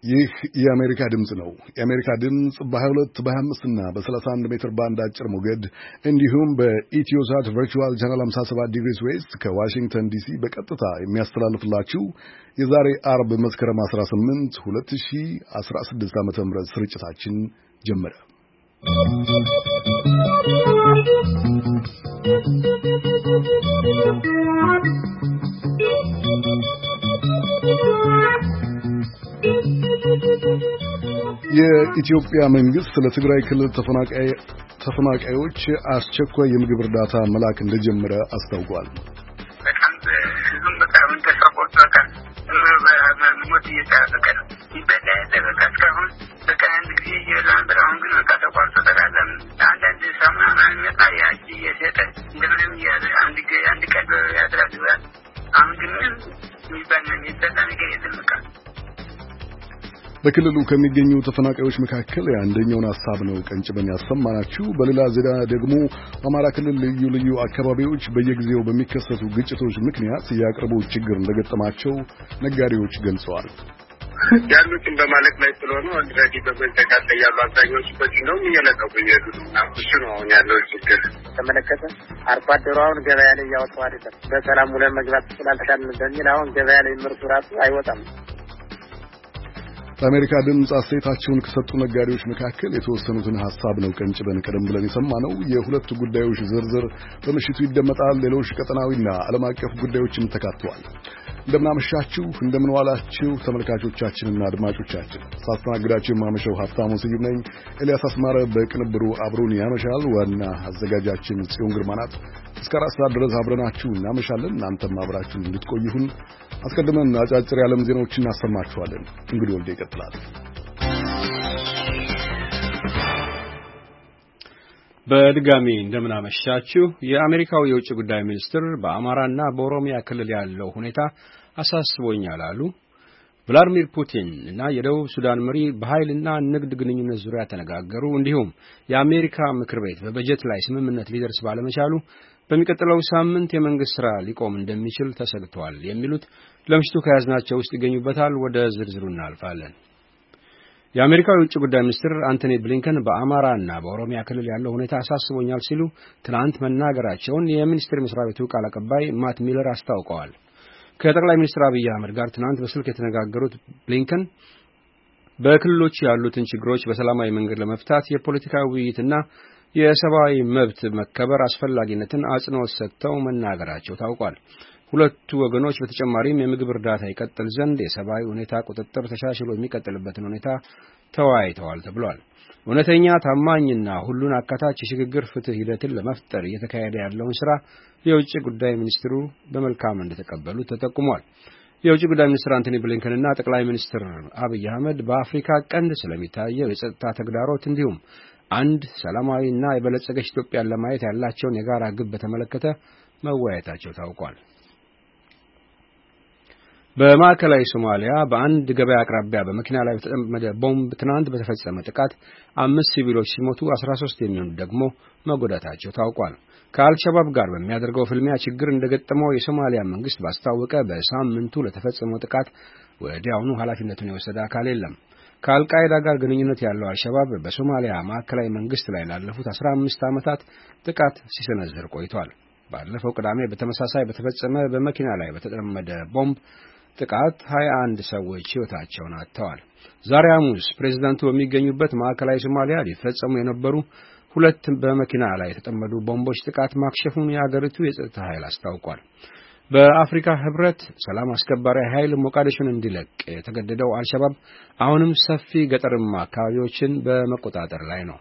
ይህ የአሜሪካ ድምጽ ነው። የአሜሪካ ድምጽ በ22 በ25 እና በ31 ሜትር ባንድ አጭር ሞገድ እንዲሁም በኢትዮሳት ቨርቹዋል ቻናል 57 ዲግሪስ ዌስት ከዋሽንግተን ዲሲ በቀጥታ የሚያስተላልፍላችሁ የዛሬ አርብ መስከረም 18 2016 ዓ.ም ስርጭታችን ጀመረ። የኢትዮጵያ መንግስት ለትግራይ ክልል ተፈናቃዮች አስቸኳይ የምግብ እርዳታ መላክ እንደጀመረ አስታውቋል። በክልሉ ከሚገኙ ተፈናቃዮች መካከል የአንደኛውን ሐሳብ ነው ቀንጭበን ያሰማናችሁ። በሌላ ዜና ደግሞ በአማራ ክልል ልዩ አካባቢዎች በየጊዜው በሚከሰቱ ግጭቶች ምክንያት የአቅርቦት ችግር እንደገጠማቸው ነጋዴዎች ገልጸዋል። ያሉትን በማለት ላይ ስለሆነ ወንድራዲ በመንጠቃት ያሉ አብዛኞቹ በዚህ ነው እየለቀቁ ይሄዱ እሱ ነው አሁን ያለው ችግር ተመለከተ። አርሶ አደሩ አሁን ገበያ ላይ ያወጣው አይደለም በሰላም ሙሉ መግባት ስላልቻልን በሚል አሁን ገበያ ላይ ምርቱ ራሱ አይወጣም። በአሜሪካ ድምጽ አስተያየታቸውን ከሰጡ ነጋዴዎች መካከል የተወሰኑትን ሐሳብ ነው ቀንጭበን ቀደም ብለን የሰማነው። የሁለቱ ጉዳዮች ዝርዝር በምሽቱ ይደመጣል። ሌሎች ቀጠናዊና ዓለም አቀፍ ጉዳዮችም ተካተዋል። እንደምናመሻችሁ እንደምንዋላችሁ ተመልካቾቻችንና አድማጮቻችን ሳስተናግዳችሁ የማመሸው ሀብታሙ ስዩም ነኝ። ኤልያስ አስማረ በቅንብሩ አብሮን ያመሻል። ዋና አዘጋጃችን ጽዮን ግርማ ናት። እስከ 4 ሰዓት ድረስ አብረናችሁ እናመሻለን። እናንተም አብራችሁን እንድትቆዩን አስቀድመን አጫጭር የዓለም ዜናዎችን እናሰማችኋለን። እንግዲህ ወልደ ይቀጥላል። በድጋሚ እንደምናመሻችሁ። የአሜሪካው የውጭ ጉዳይ ሚኒስትር በአማራና በኦሮሚያ ክልል ያለው ሁኔታ አሳስቦኛል አሉ። ቭላዲሚር ፑቲን እና የደቡብ ሱዳን መሪ በኃይልና ንግድ ግንኙነት ዙሪያ ተነጋገሩ። እንዲሁም የአሜሪካ ምክር ቤት በበጀት ላይ ስምምነት ሊደርስ ባለመቻሉ በሚቀጥለው ሳምንት የመንግስት ሥራ ሊቆም እንደሚችል ተሰግቷል። የሚሉት ለምሽቱ ከያዝናቸው ውስጥ ይገኙበታል። ወደ ዝርዝሩ እናልፋለን። የአሜሪካው የውጭ ጉዳይ ሚኒስትር አንቶኒ ብሊንከን በአማራና በኦሮሚያ ክልል ያለው ሁኔታ አሳስቦኛል ሲሉ ትናንት መናገራቸውን የሚኒስቴር መስሪያ ቤቱ ቃል አቀባይ ማት ሚለር አስታውቀዋል። ከጠቅላይ ሚኒስትር አብይ አህመድ ጋር ትናንት በስልክ የተነጋገሩት ብሊንከን በክልሎች ያሉትን ችግሮች በሰላማዊ መንገድ ለመፍታት የፖለቲካዊ ውይይትና የሰብአዊ መብት መከበር አስፈላጊነትን አጽንኦት ሰጥተው መናገራቸው ታውቋል። ሁለቱ ወገኖች በተጨማሪም የምግብ እርዳታ ይቀጥል ዘንድ የሰብአዊ ሁኔታ ቁጥጥር ተሻሽሎ የሚቀጥልበትን ሁኔታ ተወያይተዋል ተብሏል። እውነተኛ ታማኝና ሁሉን አካታች የሽግግር ፍትህ ሂደትን ለመፍጠር እየተካሄደ ያለውን ሥራ የውጭ ጉዳይ ሚኒስትሩ በመልካም እንደተቀበሉ ተጠቁሟል። የውጭ ጉዳይ ሚኒስትር አንቶኒ ብሊንከንና ጠቅላይ ሚኒስትር አብይ አህመድ በአፍሪካ ቀንድ ስለሚታየው የጸጥታ ተግዳሮት እንዲሁም አንድ ሰላማዊና የበለጸገች ኢትዮጵያን ለማየት ያላቸውን የጋራ ግብ በተመለከተ መወያየታቸው ታውቋል። በማዕከላዊ ሶማሊያ በአንድ ገበያ አቅራቢያ በመኪና ላይ በተጠመደ ቦምብ ትናንት በተፈጸመ ጥቃት 5 ሲቪሎች ሲሞቱ 13 የሚሆኑ ደግሞ መጎዳታቸው ታውቋል። ከአልሸባብ ጋር በሚያደርገው ፍልሚያ ችግር እንደገጠመው የሶማሊያ መንግስት ባስታወቀ በሳምንቱ ለተፈጸመው ጥቃት ወዲያውኑ ኃላፊነቱን የወሰደ አካል የለም። ከአልቃይዳ ጋር ግንኙነት ያለው አልሸባብ በሶማሊያ ማዕከላዊ መንግስት ላይ ላለፉት 15 ዓመታት ጥቃት ሲሰነዝር ቆይቷል። ባለፈው ቅዳሜ በተመሳሳይ በተፈጸመ በመኪና ላይ በተጠመደ ቦምብ ጥቃት 21 ሰዎች ሕይወታቸውን አጥተዋል። ዛሬ ሐሙስ ፕሬዝዳንቱ በሚገኙበት ማዕከላዊ ሶማሊያ ሊፈጸሙ የነበሩ 2 በመኪና ላይ የተጠመዱ ቦምቦች ጥቃት ማክሸፉን የአገሪቱ የጸጥታ ኃይል አስታውቋል። በአፍሪካ ህብረት ሰላም አስከባሪ ኃይል ሞቃዲሾን እንዲለቅ የተገደደው አልሸባብ አሁንም ሰፊ ገጠርማ አካባቢዎችን በመቆጣጠር ላይ ነው።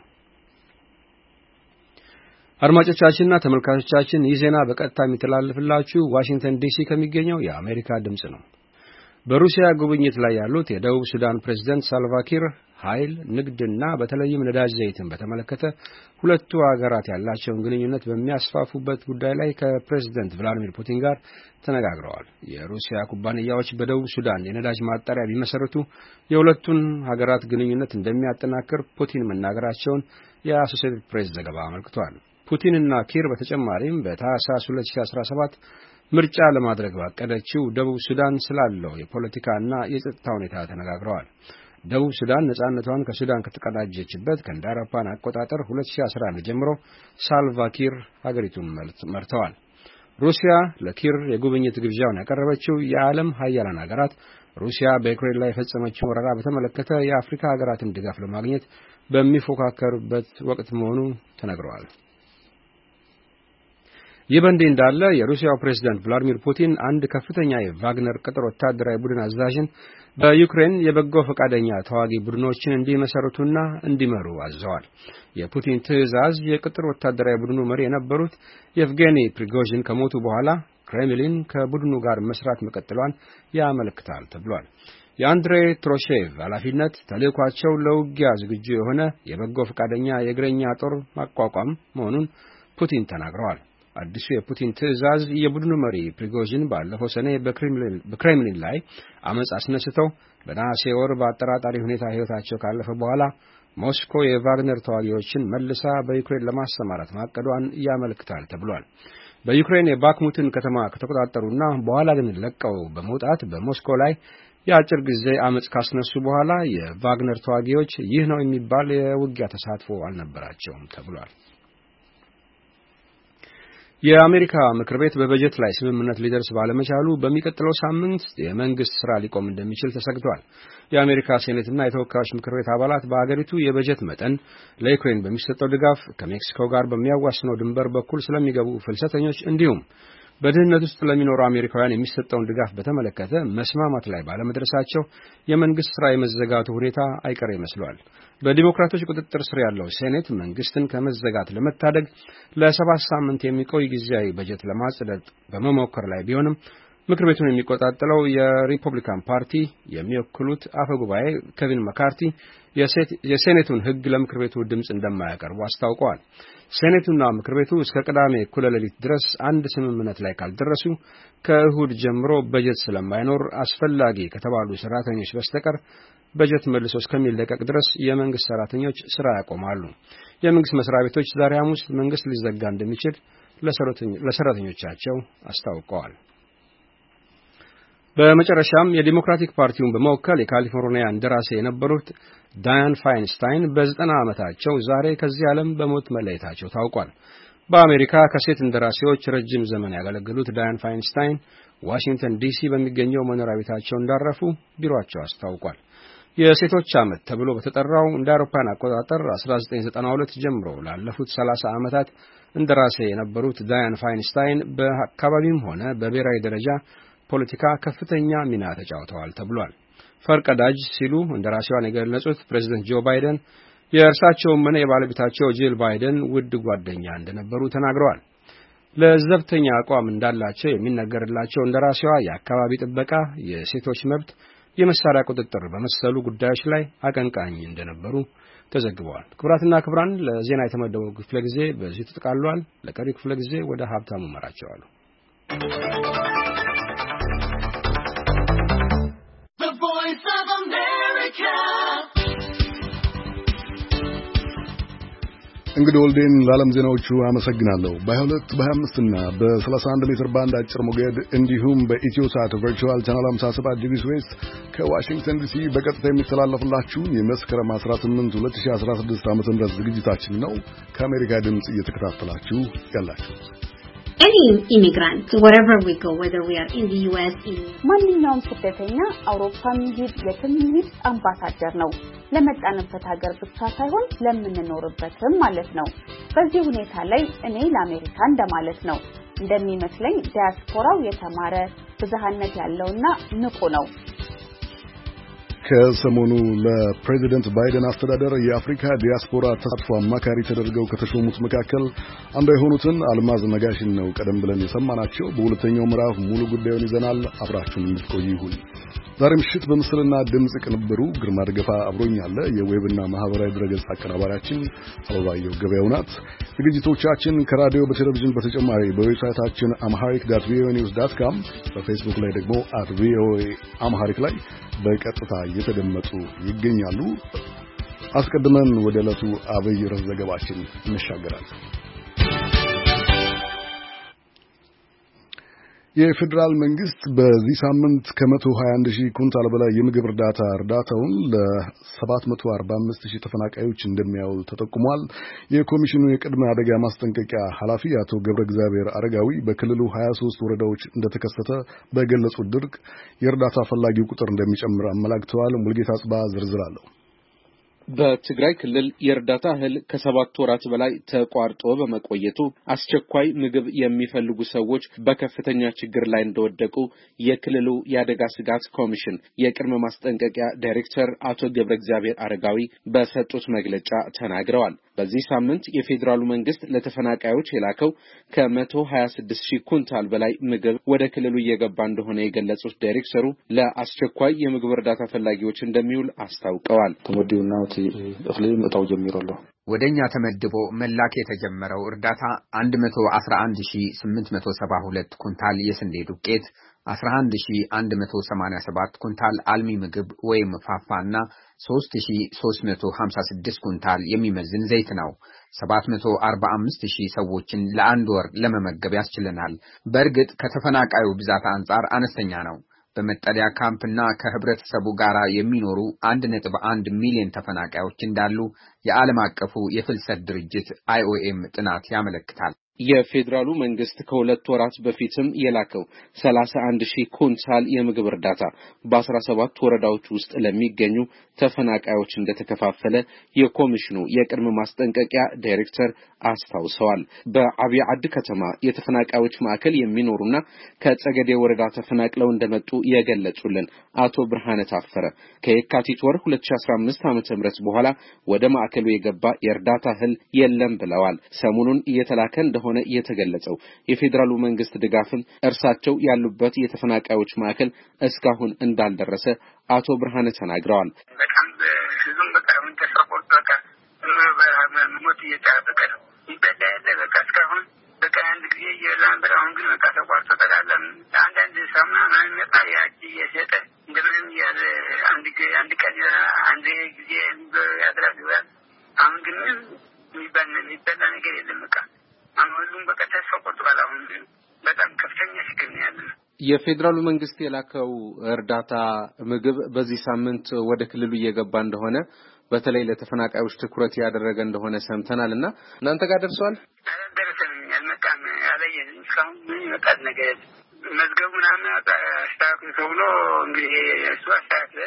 አድማጮቻችንና ተመልካቾቻችን ይህ ዜና በቀጥታ የሚተላለፍላችሁ ዋሽንግተን ዲሲ ከሚገኘው የአሜሪካ ድምጽ ነው። በሩሲያ ጉብኝት ላይ ያሉት የደቡብ ሱዳን ፕሬዝዳንት ሳልቫኪር ኃይል፣ ንግድና በተለይም ነዳጅ ዘይትን በተመለከተ ሁለቱ ሀገራት ያላቸውን ግንኙነት በሚያስፋፉበት ጉዳይ ላይ ከፕሬዝዳንት ቭላዲሚር ፑቲን ጋር ተነጋግረዋል። የሩሲያ ኩባንያዎች በደቡብ ሱዳን የነዳጅ ማጣሪያ ቢመሰረቱ የሁለቱን ሀገራት ግንኙነት እንደሚያጠናክር ፑቲን መናገራቸውን የአሶሲኤትድ ፕሬስ ዘገባ አመልክቷል። ፑቲንና ኪር በተጨማሪም በታህሳስ 2017 ምርጫ ለማድረግ ባቀደችው ደቡብ ሱዳን ስላለው የፖለቲካና የጸጥታ ሁኔታ ተነጋግረዋል። ደቡብ ሱዳን ነጻነቷን ከሱዳን ከተቀዳጀችበት ከእንደ አውሮፓውያን አቆጣጠር 2011 ጀምሮ ሳልቫ ኪር ሀገሪቱን መርተዋል። ሩሲያ ለኪር የጉብኝት ግብዣውን ያቀረበችው የዓለም ሀያላን ሀገራት ሩሲያ በዩክሬን ላይ የፈጸመችውን ወረራ በተመለከተ የአፍሪካ ሀገራትን ድጋፍ ለማግኘት በሚፎካከሩበት ወቅት መሆኑ ተነግሯል። ይህ በእንዲህ እንዳለ የሩሲያው ፕሬዝዳንት ቭላዲሚር ፑቲን አንድ ከፍተኛ የቫግነር ቅጥር ወታደራዊ ቡድን አዛዥን በዩክሬን የበጎ ፈቃደኛ ተዋጊ ቡድኖችን እንዲመሰርቱና እንዲመሩ አዘዋል። የፑቲን ትዕዛዝ የቅጥር ወታደራዊ ቡድኑ መሪ የነበሩት የቭጌኒ ፕሪጎዥን ከሞቱ በኋላ ክሬምሊን ከቡድኑ ጋር መስራት መቀጠሏን ያመለክታል ተብሏል። የአንድሬ ትሮሼቭ ኃላፊነት ተልዕኳቸው ለውጊያ ዝግጁ የሆነ የበጎ ፈቃደኛ የእግረኛ ጦር ማቋቋም መሆኑን ፑቲን ተናግረዋል። አዲሱ የፑቲን ትዕዛዝ የቡድኑ መሪ ፕሪጎዥን ባለፈው ሰኔ በክሬምሊን ላይ አመጽ አስነስተው በነሐሴ ወር በአጠራጣሪ ሁኔታ ሕይወታቸው ካለፈ በኋላ ሞስኮ የቫግነር ተዋጊዎችን መልሳ በዩክሬን ለማሰማራት ማቀዷን ያመለክታል ተብሏል። በዩክሬን የባክሙትን ከተማ ከተቆጣጠሩና በኋላ ግን ለቀው በመውጣት በሞስኮ ላይ የአጭር ጊዜ አመጽ ካስነሱ በኋላ የቫግነር ተዋጊዎች ይህ ነው የሚባል የውጊያ ተሳትፎ አልነበራቸውም ተብሏል። የአሜሪካ ምክር ቤት በበጀት ላይ ስምምነት ሊደርስ ባለመቻሉ በሚቀጥለው ሳምንት የመንግስት ስራ ሊቆም እንደሚችል ተሰግቷል። የአሜሪካ ሴኔትና የተወካዮች ምክር ቤት አባላት በአገሪቱ የበጀት መጠን ለዩክሬን በሚሰጠው ድጋፍ ከሜክሲኮ ጋር በሚያዋስነው ድንበር በኩል ስለሚገቡ ፍልሰተኞች እንዲሁም በድህነት ውስጥ ለሚኖሩ አሜሪካውያን የሚሰጠውን ድጋፍ በተመለከተ መስማማት ላይ ባለመድረሳቸው የመንግስት ስራ የመዘጋቱ ሁኔታ አይቀሬ ይመስላል። በዲሞክራቶች ቁጥጥር ስር ያለው ሴኔት መንግስትን ከመዘጋት ለመታደግ ለ7 ሳምንት የሚቆይ ጊዜያዊ በጀት ለማጽደቅ በመሞከር ላይ ቢሆንም ምክር ቤቱን የሚቆጣጠረው የሪፐብሊካን ፓርቲ የሚወክሉት አፈ ጉባኤ ኬቪን መካርቲ የሴኔቱን ሕግ ለምክር ቤቱ ድምጽ እንደማያቀርቡ አስታውቀዋል። ሴኔቱና ምክር ቤቱ እስከ ቅዳሜ እኩለ ሌሊት ድረስ አንድ ስምምነት ላይ ካልደረሱ ከእሁድ ጀምሮ በጀት ስለማይኖር አስፈላጊ ከተባሉ ሰራተኞች በስተቀር በጀት መልሶ እስከሚለቀቅ ድረስ የመንግስት ሰራተኞች ስራ ያቆማሉ። የመንግስት መስሪያ ቤቶች ዛሬ ሐሙስ መንግስት ሊዘጋ እንደሚችል ለሰራተኞቻቸው አስታውቀዋል። በመጨረሻም የዲሞክራቲክ ፓርቲውን በመወከል የካሊፎርኒያ እንደራሴ የነበሩት ዳያን ፋይንስታይን በ90 ዓመታቸው ዛሬ ከዚህ ዓለም በሞት መለየታቸው ታውቋል። በአሜሪካ ከሴት እንደራሴዎች ረጅም ዘመን ያገለገሉት ዳያን ፋይንስታይን ዋሽንግተን ዲሲ በሚገኘው መኖሪያ ቤታቸው እንዳረፉ ቢሮአቸው አስታውቋል። የሴቶች ዓመት ተብሎ በተጠራው እንደ አውሮፓውያን አቆጣጠር 1992 ጀምሮ ላለፉት 30 ዓመታት እንደራሴ የነበሩት ዳያን ፋይንስታይን በአካባቢም ሆነ በብሔራዊ ደረጃ ፖለቲካ ከፍተኛ ሚና ተጫውተዋል ተብሏል። ፈርቀዳጅ ሲሉ እንደራሴዋን የገለጹት ፕሬዝዳንት ጆ ባይደን የእርሳቸውም ሆነ የባለቤታቸው ጂል ባይደን ውድ ጓደኛ እንደነበሩ ተናግረዋል። ለዘብተኛ አቋም እንዳላቸው የሚነገርላቸው እንደራሴዋ የአካባቢ ጥበቃ፣ የሴቶች መብት፣ የመሳሪያ ቁጥጥር በመሰሉ ጉዳዮች ላይ አቀንቃኝ እንደነበሩ ተዘግበዋል። ክቡራትና ክቡራን ለዜና የተመደበው ክፍለ ጊዜ በዚህ ተጠቃልሏል። ለቀሪ ክፍለ ጊዜ ወደ ሀብታሙ መራቸዋለሁ። እንግዲህ ወልዴን ለዓለም ዜናዎቹ አመሰግናለሁ። በ22 በ25 እና በ31 ሜትር ባንድ አጭር ሞገድ እንዲሁም በኢትዮሳት ቨርቹዋል ቻናል 57 ዲግሪ ዌስት ከዋሽንግተን ዲሲ በቀጥታ የሚተላለፍላችሁ የመስከረም 18 2016 ዓ.ም ዝግጅታችን ነው ከአሜሪካ ድምጽ እየተከታተላችሁ ያላችሁ። Any immigrant, wherever we go, whether we are in the US, ማንኛውም ስደተኛ አውሮፓም ይሁን የትም ይሁን አምባሳደር ነው። ለመጣንበት ሀገር ብቻ ሳይሆን ለምንኖርበትም ማለት ነው። በዚህ ሁኔታ ላይ እኔ ለአሜሪካ እንደማለት ነው። እንደሚመስለኝ ዲያስፖራው የተማረ ብዝሃነት ያለውና ንቁ ነው። ከሰሞኑ ለፕሬዚደንት ባይደን አስተዳደር የአፍሪካ ዲያስፖራ ተሳትፎ አማካሪ ተደርገው ከተሾሙት መካከል አንዱ የሆኑትን አልማዝ ነጋሽን ነው ቀደም ብለን የሰማናቸው። በሁለተኛው ምዕራፍ ሙሉ ጉዳዩን ይዘናል። አብራችሁን እንድትቆዩ ይሁን። ዛሬ ምሽት በምስልና ድምጽ ቅንብሩ ግርማ ደገፋ አብሮኛል። የዌብና ማህበራዊ ድረገጽ አቀናባሪያችን አበባየሁ ገበያው ናት። ዝግጅቶቻችን ከራዲዮ በቴሌቪዥን በተጨማሪ በዌብሳይታችን amharic.voanews.com በፌስቡክ ላይ ደግሞ @voaamharic ላይ በቀጥታ እየተደመጡ ይገኛሉ። አስቀድመን ወደ ዕለቱ አብይ ርዕስ ዘገባችን እንሻገራለን። የፌዴራል መንግስት በዚህ ሳምንት ከ121,000 ኩንታል በላይ የምግብ እርዳታውን ለ745,000 ተፈናቃዮች እንደሚያውል ተጠቁሟል። የኮሚሽኑ የቅድመ አደጋ ማስጠንቀቂያ ኃላፊ አቶ ገብረ እግዚአብሔር አረጋዊ በክልሉ 23 ወረዳዎች እንደተከሰተ በገለጹት ድርቅ የእርዳታ ፈላጊው ቁጥር እንደሚጨምር አመላክተዋል። ሙልጌታ ጽባ ዝርዝር አለው። በትግራይ ክልል የእርዳታ እህል ከ7 ወራት በላይ ተቋርጦ በመቆየቱ አስቸኳይ ምግብ የሚፈልጉ ሰዎች በከፍተኛ ችግር ላይ እንደወደቁ የክልሉ የአደጋ ስጋት ኮሚሽን የቅድመ ማስጠንቀቂያ ዳይሬክተር አቶ ገብረ እግዚአብሔር አረጋዊ በሰጡት መግለጫ ተናግረዋል። በዚህ ሳምንት የፌዴራሉ መንግስት ለተፈናቃዮች የላከው ከ126,000 ኩንታል በላይ ምግብ ወደ ክልሉ እየገባ እንደሆነ የገለጹት ዳይሬክተሩ ለአስቸኳይ የምግብ እርዳታ ፈላጊዎች እንደሚውል አስታውቀዋል። ተመድቡና እኽሊ ምጣው ጀምሯል። ወደኛ ተመድቦ መላክ የተጀመረው እርዳታ 111,872 ኩንታል የስንዴ ዱቄት፣ 11,187 ኩንታል አልሚ ምግብ ወይም ፋፋና 3,356 ኩንታል የሚመዝን ዘይት ነው። 745,000 ሰዎችን ለአንድ ወር ለመመገብ ያስችለናል። በእርግጥ ከተፈናቃዩ ብዛት አንጻር አነስተኛ ነው። በመጠለያ ካምፕና ከህብረተሰቡ ጋር የሚኖሩ 1.1 ሚሊዮን ተፈናቃዮች እንዳሉ የዓለም አቀፉ የፍልሰት ድርጅት IOM ጥናት ያመለክታል። የፌዴራሉ መንግስት ከ2 ወራት በፊትም የላከው 31,000 ኩንታል የምግብ እርዳታ በ17 ወረዳዎች ውስጥ ለሚገኙ ተፈናቃዮች እንደተከፋፈለ የኮሚሽኑ የቅድመ ማስጠንቀቂያ ዳይሬክተር አስታውሰዋል። በአብይ አድ ከተማ የተፈናቃዮች ማዕከል የሚኖሩና ከጸገዴ ወረዳ ተፈናቅለው እንደመጡ የገለጹልን አቶ ብርሃነ ታፈረ ከየካቲት ወር 2015 ዓ.ም በኋላ ወደ ማዕከሉ የገባ የእርዳታ እህል የለም ብለዋል። ሰሞኑን እየተላከ ሆነ የተገለጸው የፌዴራሉ መንግስት ድጋፍን እርሳቸው ያሉበት የተፈናቃዮች ማዕከል እስካሁን እንዳልደረሰ አቶ ብርሃነ ተናግረዋል። በጣም ህዝቡም በጣም ተሰቆጣ ሞት እየተጠበቀ ነው። ይበላል በቃ እስካሁን በቃ አንድ ጊዜ የላምብራውን ግን በቃ ተቋርጦ ተላለም አንዳንድ ሳምና ማንመጣ ያቺ የሰጠ እንደምንም ያለ አንድ ቀን አንድ ጊዜ ያድራል። አሁን ግን የሚበላ ነገር የለም በቃ አሁንም በቃ ተሰቆጥቷል። አሁን በጣም ከፍተኛ ችግር ነው ያለው። የፌዴራሉ መንግስት የላከው እርዳታ ምግብ በዚህ ሳምንት ወደ ክልሉ እየገባ እንደሆነ በተለይ ለተፈናቃዮች ትኩረት ያደረገ እንደሆነ ሰምተናልና እናንተ ጋር ደርሷል? ደረሰኝ አልመጣም አላየንም። እስካሁን ምን ይመጣል ነገር መዝገቡ ምናምን አስተካክሉ ተብሎ እንግዲህ እሱ አስተካክለን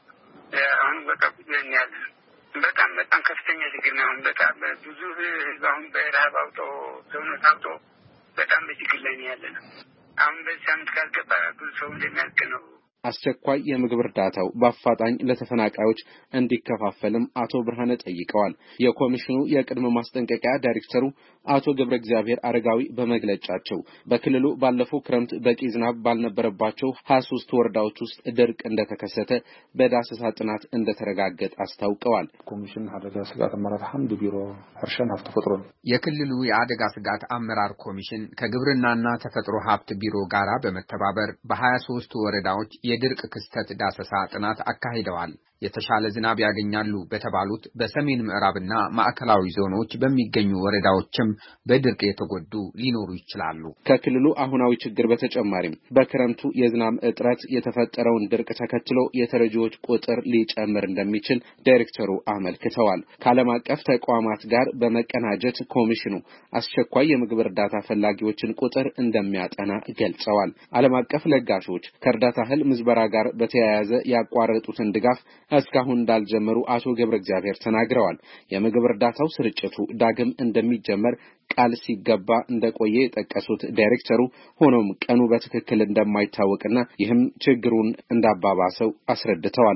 አሁን በቃ ቁጥን ያለ በጣም ከፍተኛ ችግር ነው። በጣም ብዙ ህዝብ አሁን በረሃብ አውጦ ሰውነት አውጦ በጣም በችግር ላይ ነው ያለነው። አሁን በዚህ ሳምንት ካልገባ ብዙ ሰው እንደሚያልቅ ነው። አስቸኳይ የምግብ እርዳታው በአፋጣኝ ለተፈናቃዮች እንዲከፋፈልም አቶ ብርሃነ ጠይቀዋል። የኮሚሽኑ የቅድመ ማስጠንቀቂያ ዳይሬክተሩ አቶ ገብረ እግዚአብሔር አረጋዊ በመግለጫቸው በክልሉ ባለፈው ክረምት በቂ ዝናብ ባልነበረባቸው 23 ወረዳዎች ውስጥ ድርቅ እንደተከሰተ በዳሰሳ ጥናት እንደተረጋገጠ አስታውቀዋል። ኮሚሽን አደጋ ስጋት አመራር ሐምድ ቢሮ እርሻና ሀብት ተፈጥሮ የክልሉ የአደጋ ስጋት አመራር ኮሚሽን ከግብርናና ተፈጥሮ ሀብት ቢሮ ጋራ በመተባበር በ23 ወረዳዎች የድርቅ ክስተት ዳሰሳ ጥናት አካሂደዋል። የተሻለ ዝናብ ያገኛሉ በተባሉት በሰሜን ምዕራብና ማዕከላዊ ዞኖች በሚገኙ ወረዳዎችም በድርቅ የተጎዱ ሊኖሩ ይችላሉ። ከክልሉ አሁናዊ ችግር በተጨማሪም በክረምቱ የዝናብ እጥረት የተፈጠረውን ድርቅ ተከትሎ የተረጂዎች ቁጥር ሊጨምር እንደሚችል ዳይሬክተሩ አመልክተዋል። ከዓለም አቀፍ ተቋማት ጋር በመቀናጀት ኮሚሽኑ አስቸኳይ የምግብ እርዳታ ፈላጊዎችን ቁጥር እንደሚያጠና ገልጸዋል። ዓለም አቀፍ ለጋሾች ከእርዳታ እህል ምዝበራ ጋር በተያያዘ ያቋረጡትን ድጋፍ እስካሁን እንዳልጀመሩ አቶ ገብረ እግዚአብሔር ተናግረዋል። የምግብ እርዳታው ስርጭቱ ዳግም እንደሚጀመር ቃል ሲገባ እንደቆየ የጠቀሱት ዳይሬክተሩ ሆኖም ቀኑ በትክክል እንደማይታወቅና ይህም ችግሩን እንዳባባሰው አስረድተዋል።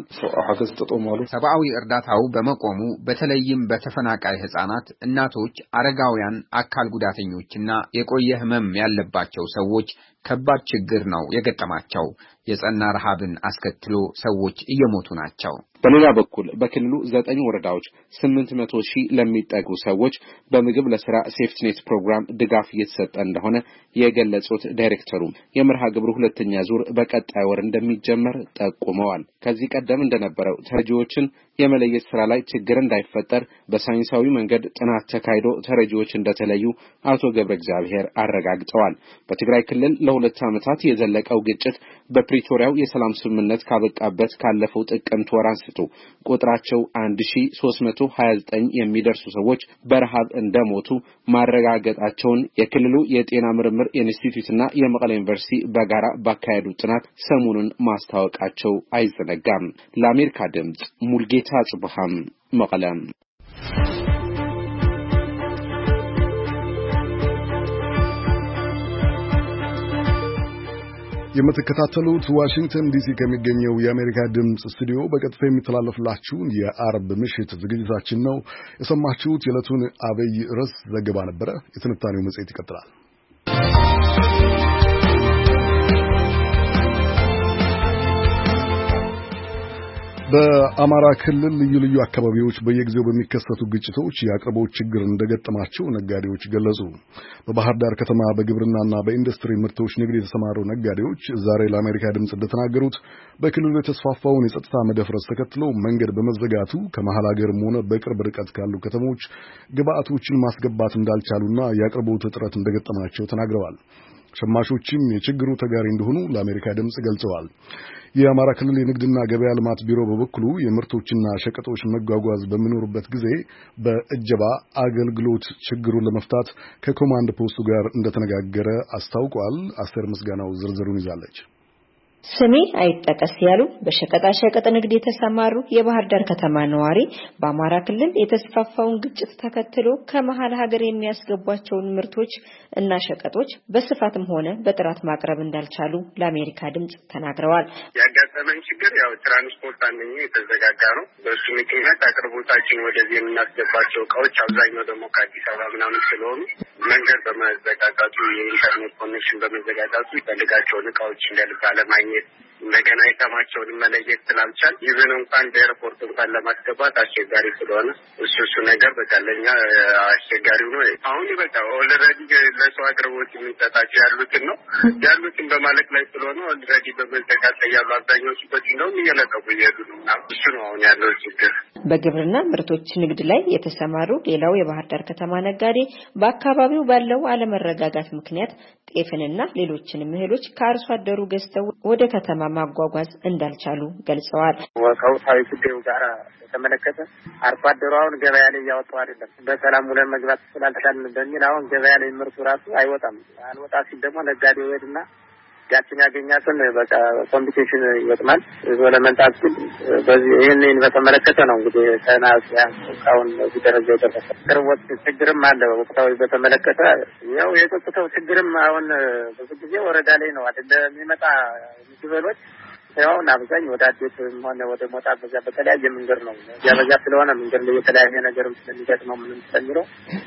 ሰብአዊ እርዳታው በመቆሙ በተለይም በተፈናቃይ ህጻናት፣ እናቶች፣ አረጋውያን፣ አካል ጉዳተኞችና የቆየ ህመም ያለባቸው ሰዎች ከባድ ችግር ነው የገጠማቸው። የጸና ረሃብን አስከትሎ ሰዎች እየሞቱ ናቸው። በሌላ በኩል በክልሉ 9 ወረዳዎች 800 ሺህ ለሚጠጉ ሰዎች በምግብ ለስራ ሴፍቲኔት ፕሮግራም ድጋፍ እየተሰጠ እንደሆነ የገለጹት ዳይሬክተሩ የመርሃ ግብሩ ሁለተኛ ዙር በቀጣይ ወር እንደሚጀመር ጠቁመዋል። ከዚህ ቀደም እንደነበረው ተረጂዎችን የመለየት ስራ ላይ ችግር እንዳይፈጠር በሳይንሳዊ መንገድ ጥናት ተካሂዶ ተረጂዎች እንደተለዩ አቶ ገብረ እግዚአብሔር አረጋግጠዋል። በትግራይ ክልል ለ2 ዓመታት የዘለቀው ግጭት በፕሪቶሪያው የሰላም ስምምነት ካበቃበት ካለፈው ጥቅምት ወር አንስቶ ቁጥራቸው 1329 የሚደርሱ ሰዎች በረሃብ እንደሞቱ ማረጋገጣቸውን የክልሉ የጤና ምርምር ኢንስቲትዩትና የመቀሌ ዩኒቨርሲቲ በጋራ ባካሄዱ ጥናት ሰሞኑን ማስታወቃቸው አይዘነጋም። ለአሜሪካ ድምጽ ሙልጌታ ጽብሃም መቀለም። የምትከታተሉት ዋሽንግተን ዲሲ ከሚገኘው የአሜሪካ ድምጽ ስቱዲዮ በቀጥታ የሚተላለፍላችሁን የአርብ ምሽት ዝግጅታችን ነው። የሰማችሁት የዕለቱን አብይ ርዕስ ዘገባ ነበረ። የትንታኔው መጽሔት ይቀጥላል። በአማራ ክልል ልዩ ልዩ አካባቢዎች በየጊዜው በሚከሰቱ ግጭቶች የአቅርቦት ችግር እንደገጠማቸው ነጋዴዎች ገለጹ። በባህር ዳር ከተማ በግብርናና በኢንዱስትሪ ምርቶች ንግድ የተሰማሩ ነጋዴዎች ዛሬ ለአሜሪካ ድምጽ እንደተናገሩት በክልሉ የተስፋፋውን የጸጥታ መደፍረስ ተከትሎ መንገድ በመዘጋቱ ከመሃል ሀገርም ሆነ በቅርብ ርቀት ካሉ ከተሞች ግብአቶችን ማስገባት እንዳልቻሉና የአቅርቦት እጥረት እንደገጠማቸው ተናግረዋል። ሸማቾችም የችግሩ ተጋሪ እንደሆኑ ለአሜሪካ ድምጽ ገልጸዋል። የአማራ ክልል የንግድና ገበያ ልማት ቢሮ በበኩሉ የምርቶችና ሸቀጦች መጓጓዝ በሚኖርበት ጊዜ በእጀባ አገልግሎት ችግሩን ለመፍታት ከኮማንድ ፖስቱ ጋር እንደተነጋገረ አስታውቋል። አስቴር ምስጋናው ዝርዝሩን ይዛለች። ስሜ አይጠቀስ ያሉ በሸቀጣሸቀጥ ንግድ የተሰማሩ የባህር ዳር ከተማ ነዋሪ በአማራ ክልል የተስፋፋውን ግጭት ተከትሎ ከመሃል ሀገር የሚያስገቧቸውን ምርቶች እና ሸቀጦች በስፋትም ሆነ በጥራት ማቅረብ እንዳልቻሉ ለአሜሪካ ድምጽ ተናግረዋል። ያጋጠመን ችግር ያው ትራንስፖርት አንደኛ የተዘጋጋ ነው። በሱ ምክንያት አቅርቦታችን ወደዚህ የምናስገባቸው እቃዎች አብዛኛው ደግሞ ከአዲስ አበባ ምናምን ስለሆኑ መንገድ በመዘጋጋቱ የኢንተርኔት ኮኔክሽን በመዘጋጋቱ ይፈልጋቸውን እቃዎች እንደልብ አለማግኘት እንደገና የተማቸውን መለየት ስላልቻል ይዘን እንኳን በኤርፖርት እንኳን ለማስገባት አስቸጋሪ ስለሆነ እሱ ነገር በቃ ለኛ አስቸጋሪው ነው። አሁን በቃ ኦልሬዲ ለሰው አቅርቦት የሚሰጣቸው ያሉትን በማለቅ ላይ ስለሆነ ኦልሬዲ በመዘጋት ላይ ያሉ አብዛኛዎቹ ነው እየለቀቁ እየሄዱ ነው። እሱ ነው አሁን ያለው ችግር። በግብርና ምርቶች ንግድ ላይ የተሰማሩ ሌላው የባህር ዳር ከተማ ነጋዴ በአካባቢው ባለው አለመረጋጋት ምክንያት ጤፍንና ሌሎችንም እህሎች ከአርሶ አደሩ ገዝተው ወደ ከተማ ማጓጓዝ እንዳልቻሉ ገልጸዋል። ከወቅታዊ ጉዳዩ ጋር የተመለከተ አርሶ አደሩ አሁን ገበያ ላይ እያወጣው አይደለም። በሰላም ውለን መግባት ስላልቻልን በሚል አሁን ገበያ ላይ ምርቱ ራሱ አይወጣም። አልወጣ ሲል ደግሞ ነጋዴው ይሄድና ያችን ያገኛትን በቃ ኮምፒቲሽን ይወጥማል። ወለመንጣት ሲል በዚህ ይሄንን በተመለከተ ነው እንግዲህ ተናስያ አሁን እዚህ ደረጃ የደረሰ ቅርቦት ችግርም አለ። ወቅታዊ በተመለከተ ያው የጸጥታው ችግርም አሁን ብዙ ጊዜ ወረዳ ላይ ነው አይደል የሚመጣ ምግቦች ያው አብዛኛው ወደ አዲስም ሆነ ወደ ሞጣ በተለያየ መንገድ ነው ያበዛ ስለሆነ መንገድ ላይ የተለያየ ነገርም ስለሚገጥመው ምንም ስለሚለው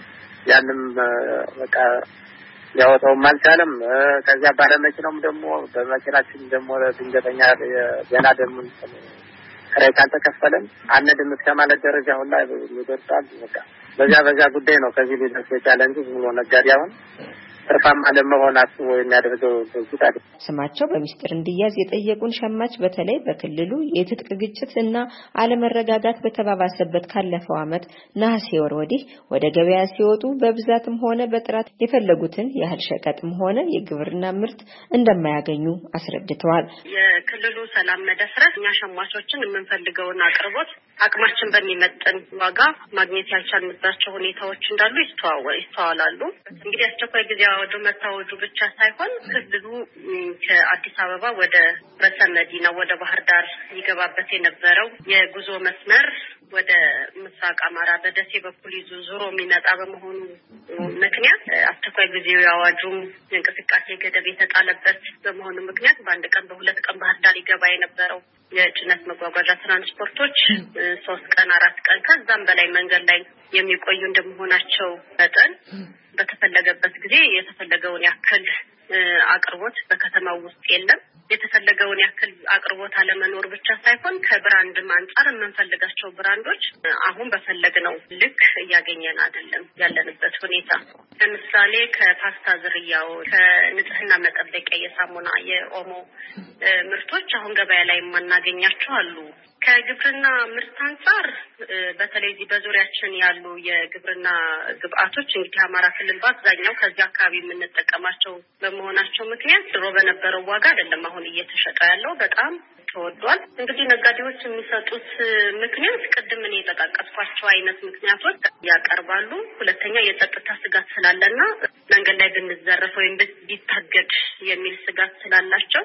ያንም በቃ ያወጣውም አልቻለም። ከዚያ ባለመኪናውም ደግሞ በመኪናችን ደግሞ ድንገተኛ ገና ደግሞ ከራይ ካልተከፈለን አንድም እስከማለት ደረጃ ሁላ ይደርሳል። በዛ ጉዳይ ነው ከዚህ ሊደርስ የቻለ እንጂ ብሎ ነጋዴ አሁን ተርፋማ ለመሆን አስቦ የሚያደርገው ድርጊት አይደለም። ስማቸው በሚስጥር እንዲያዝ የጠየቁን ሸማች በተለይ በክልሉ የትጥቅ ግጭት እና አለመረጋጋት በተባባሰበት ካለፈው ዓመት ነሐሴ ወር ወዲህ ወደ ገበያ ሲወጡ በብዛትም ሆነ በጥራት የፈለጉትን ያህል ሸቀጥም ሆነ የግብርና ምርት እንደማያገኙ አስረድተዋል። የክልሉ ሰላም መደፍረስ እኛ ሸማቾችን የምንፈልገውን አቅርቦት አቅማችን በሚመጥን ዋጋ ማግኘት ያልቻልንባቸው ሁኔታዎች እንዳሉ ይስተዋላሉ። እንግዲህ አስቸኳይ ጊዜ አዋጁ መታወጁ ብቻ ሳይሆን ክልሉ ከአዲስ አበባ ወደ ርዕሰ መዲና ወደ ባህር ዳር ይገባበት የነበረው የጉዞ መስመር ወደ ምስራቅ አማራ በደሴ በኩል ዞሮ የሚመጣ በመሆኑ ምክንያት አስቸኳይ ጊዜ አዋጁም የእንቅስቃሴ ገደብ የተጣለበት በመሆኑ ምክንያት በአንድ ቀን በሁለት ቀን ባህር ዳር ይገባ የነበረው የጭነት መጓጓዣ ትራንስፖርቶች 3 ቀን 4 ቀን ከዛም በላይ መንገድ ላይ የሚቆዩ እንደመሆናቸው መጠን በተፈለገበት ጊዜ የተፈለገውን ያክል አቅርቦት በከተማው ውስጥ የለም። የተፈለገውን ያክል አቅርቦት አለመኖር ብቻ ሳይሆን ከብራንድም አንፃር የምንፈልጋቸው ብራንዶች አሁን በፈለግነው ልክ እያገኘን አይደለም ያለንበት ሁኔታ። ለምሳሌ ከፓስታ ዝርያዎች፣ ከንጽህና መጠበቂያ የሳሙና የኦሞ ምርቶች አሁን ገበያ ላይ የማናገኛቸው አሉ። ከግብርና ምርት አንፃር በተለይ በዙሪያችን ያሉ የግብርና ግብአቶች እንግዲህ አማራ ክልል በአብዛኛው ከዚህ አካባቢ የምንጠቀማቸው በመሆናቸው ምክንያት ድሮ በነበረው ዋጋ አይደለም አሁን እየተሸጠ ያለው፣ በጣም ተወዷል። እንግዲህ ነጋዴዎች የሚሰጡት ምክንያት ቅድም እኔ የጠቃቀስኳቸው አይነት ምክንያቶች ያቀርባሉ። ሁለተኛ የጸጥታ ስጋት ስላለና መንገድ ላይ ብንዘረፍ ወይም ቢታገድ የሚል ስጋት ስላላቸው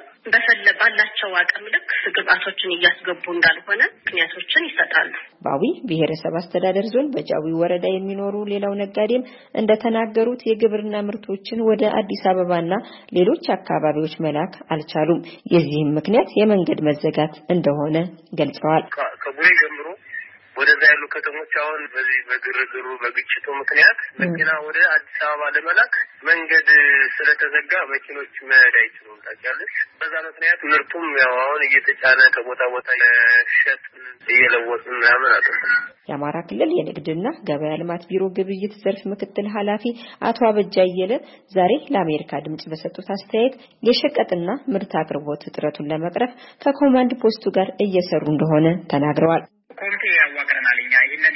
ባላቸው አቅም ልክ ግብአቶችን እያስገቡ እንዳልሆነ ምክንያቶችን ይሰጣሉ። በአዊ ብሔረሰብ አስተዳደር ዞን በጃዊ ወረዳ የሚኖሩ ሌላው ነጋዴም እንደተናገሩት የግብርና ምርቶችን ወደ አዲስ አበባና ሌሎች አካባቢዎች መላክ አልቻሉም። የዚህም ምክንያት የመንገድ መዘጋት እንደሆነ ገልጸዋል። ከቡሬ ጀምሮ ወደዛ ያሉ ከተሞች አሁን በዚህ በግርግሩ በግጭቱ ምክንያት መኪና ወደ አዲስ አበባ ለመላክ መንገድ ስለተዘጋ መኪኖች መሄድ አይችሉም። ታውቂያለሽ። በዛ ምክንያት ምርቱም ያው አሁን እየተጫነ ከቦታ ቦታ ለሸጥ እየለወጡ ምናምን አይደለም። የአማራ ክልል የንግድና ገበያ ልማት ቢሮ ግብይት ዘርፍ ምክትል ኃላፊ አቶ አበጃየለ ዛሬ ለአሜሪካ ድምጽ በሰጡት አስተያየት የሸቀጥና ምርት አቅርቦት እጥረቱን ለመቅረፍ ከኮማንድ ፖስቱ ጋር እየሰሩ እንደሆነ ተናግረዋል። ኮሚቴ ያዋቅረናል። እኛ ይህንን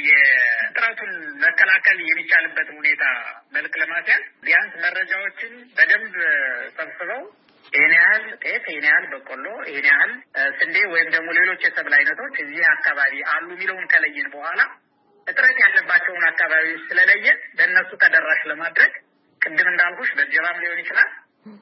የጥረቱን መከላከል የሚቻልበት ሁኔታ መልክ ለማስያዝ ቢያንስ መረጃዎችን በደንብ ሰብስበው ይሄን ያህል ጤፍ፣ ይሄን ያህል በቆሎ፣ ይሄን ያህል ስንዴ ወይም ደግሞ ሌሎች የሰብል አይነቶች እዚህ አካባቢ አሉ የሚለውን ከለየን በኋላ እጥረት ያለባቸውን አካባቢዎች ስለለየን ለእነሱ ተደራሽ ለማድረግ ቅድም እንዳልኩሽ በጀባም ሊሆን ይችላል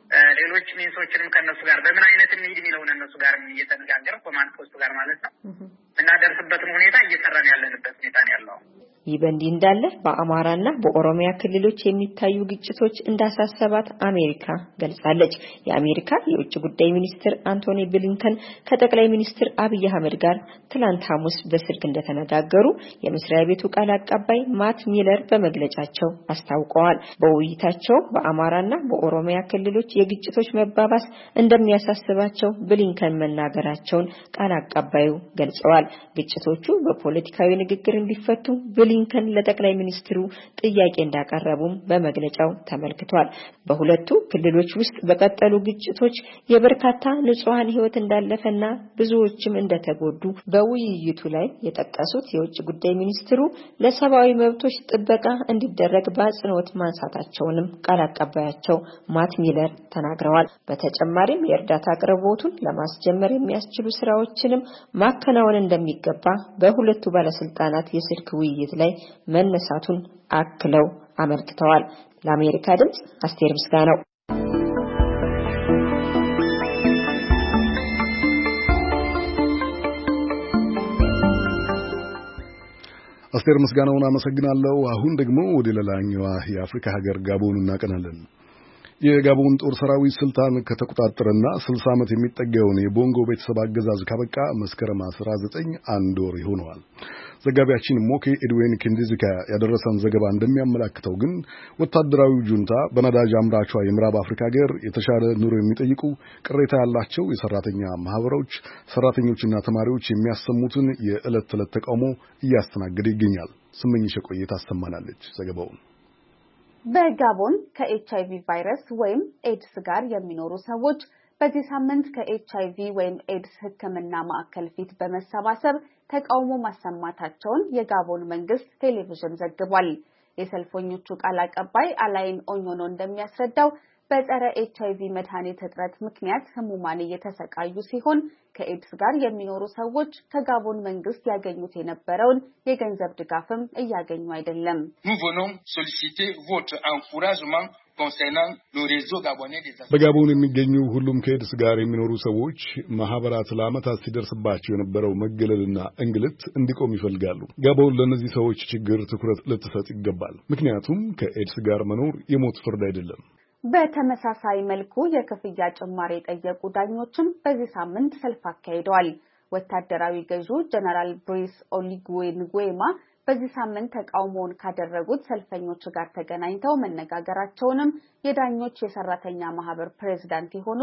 ሌሎች ሚንሶችንም ከነሱ ጋር በምን አይነት እንሂድ የሚለውን እነሱ ጋር እየተነጋገረ ኮማንድ ፖስቱ ጋር ማለት ነው እና ደርስበትን ሁኔታ እየሰራን ያለንበት ሁኔታ ነው ያለው። ይህ በእንዲህ እንዳለ በአማራና በኦሮሚያ ክልሎች የሚታዩ ግጭቶች እንዳሳሰባት አሜሪካ ገልጻለች። የአሜሪካ የውጭ ጉዳይ ሚኒስትር አንቶኒ ብሊንከን ከጠቅላይ ሚኒስትር አብይ አህመድ ጋር ትላንት ሐሙስ በስልክ እንደተነጋገሩ የመስሪያ ቤቱ ቃል አቀባይ ማት ሚለር በመግለጫቸው አስታውቀዋል። በውይይታቸው በአማራና በኦሮሚያ ክልሎች የግጭቶች መባባስ እንደሚያሳስባቸው ብሊንከን መናገራቸውን ቃል አቀባዩ ገልጸዋል። ግጭቶቹ በፖለቲካዊ ንግግር እንዲፈቱ ብሊንከን ለጠቅላይ ሚኒስትሩ ጥያቄ እንዳቀረቡም በመግለጫው ተመልክቷል። በሁለቱ ክልሎች ውስጥ በቀጠሉ ግጭቶች የበርካታ ንጹሃን ሕይወት እንዳለፈና ብዙዎችም እንደተጎዱ በውይይቱ ላይ የጠቀሱት የውጭ ጉዳይ ሚኒስትሩ ለሰብአዊ መብቶች ጥበቃ እንዲደረግ በአጽንኦት ማንሳታቸውንም ቃል አቀባያቸው ማት ሚለር ተናግረዋል። በተጨማሪም የእርዳታ አቅርቦቱን ለማስጀመር የሚያስችሉ ስራዎችንም ማከናወን እንደሚገባ በሁለቱ ባለስልጣናት የስልክ ውይይት ላይ መነሳቱን አክለው አመልክተዋል። ለአሜሪካ ድምጽ አስቴር ምስጋናው። አስቴር ምስጋናውን አመሰግናለሁ። አሁን ደግሞ ወደ ሌላኛዋ የአፍሪካ ሀገር ጋቦን እናቀናለን። የጋቦን ጦር ሰራዊት ስልጣን ከተቆጣጠረና 60 ዓመት የሚጠጋውን የቦንጎ ቤተሰብ አገዛዝ ካበቃ መስከረም 19 አንድ ወር ይሆነዋል። ዘጋቢያችን ሞኬ ኤድዌን ኪንዲዚካ ያደረሰን ዘገባ እንደሚያመለክተው ግን ወታደራዊ ጁንታ በነዳጅ አምራቿ የምዕራብ አፍሪካ ሀገር የተሻለ ኑሮ የሚጠይቁ ቅሬታ ያላቸው የሰራተኛ ማህበሮች፣ ሰራተኞችና ተማሪዎች የሚያሰሙትን የዕለት ተዕለት ተቃውሞ እያስተናገደ ይገኛል። ስመኝሽ ቆይታ አሰማናለች ዘገባውን። በጋቦን ከኤችአይቪ ቫይረስ ወይም ኤድስ ጋር የሚኖሩ ሰዎች በዚህ ሳምንት ከኤችአይቪ ወይም ኤድስ ሕክምና ማዕከል ፊት በመሰባሰብ ተቃውሞ ማሰማታቸውን የጋቦን መንግስት ቴሌቪዥን ዘግቧል። የሰልፈኞቹ ቃል አቀባይ አላይን ኦኞኖ እንደሚያስረዳው በጸረ ኤችአይቪ መድኃኒት እጥረት ምክንያት ህሙማን እየተሰቃዩ ሲሆን ከኤድስ ጋር የሚኖሩ ሰዎች ከጋቦን መንግስት ያገኙት የነበረውን የገንዘብ ድጋፍም እያገኙ አይደለም። በጋቦን የሚገኙ ሁሉም ከኤድስ ጋር የሚኖሩ ሰዎች ማህበራት ለዓመታት ሲደርስባቸው የነበረው መገለልና እንግልት እንዲቆም ይፈልጋሉ። ጋቦን ለእነዚህ ሰዎች ችግር ትኩረት ልትሰጥ ይገባል። ምክንያቱም ከኤድስ ጋር መኖር የሞት ፍርድ አይደለም። በተመሳሳይ መልኩ የክፍያ ጭማሪ የጠየቁ ዳኞችም በዚህ ሳምንት ሰልፍ አካሂደዋል። ወታደራዊ ገዢው ጀነራል ብሪስ ኦሊጉዌ ንጉዌማ በዚህ ሳምንት ተቃውሞውን ካደረጉት ሰልፈኞች ጋር ተገናኝተው መነጋገራቸውንም የዳኞች የሰራተኛ ማህበር ፕሬዝዳንት የሆኑት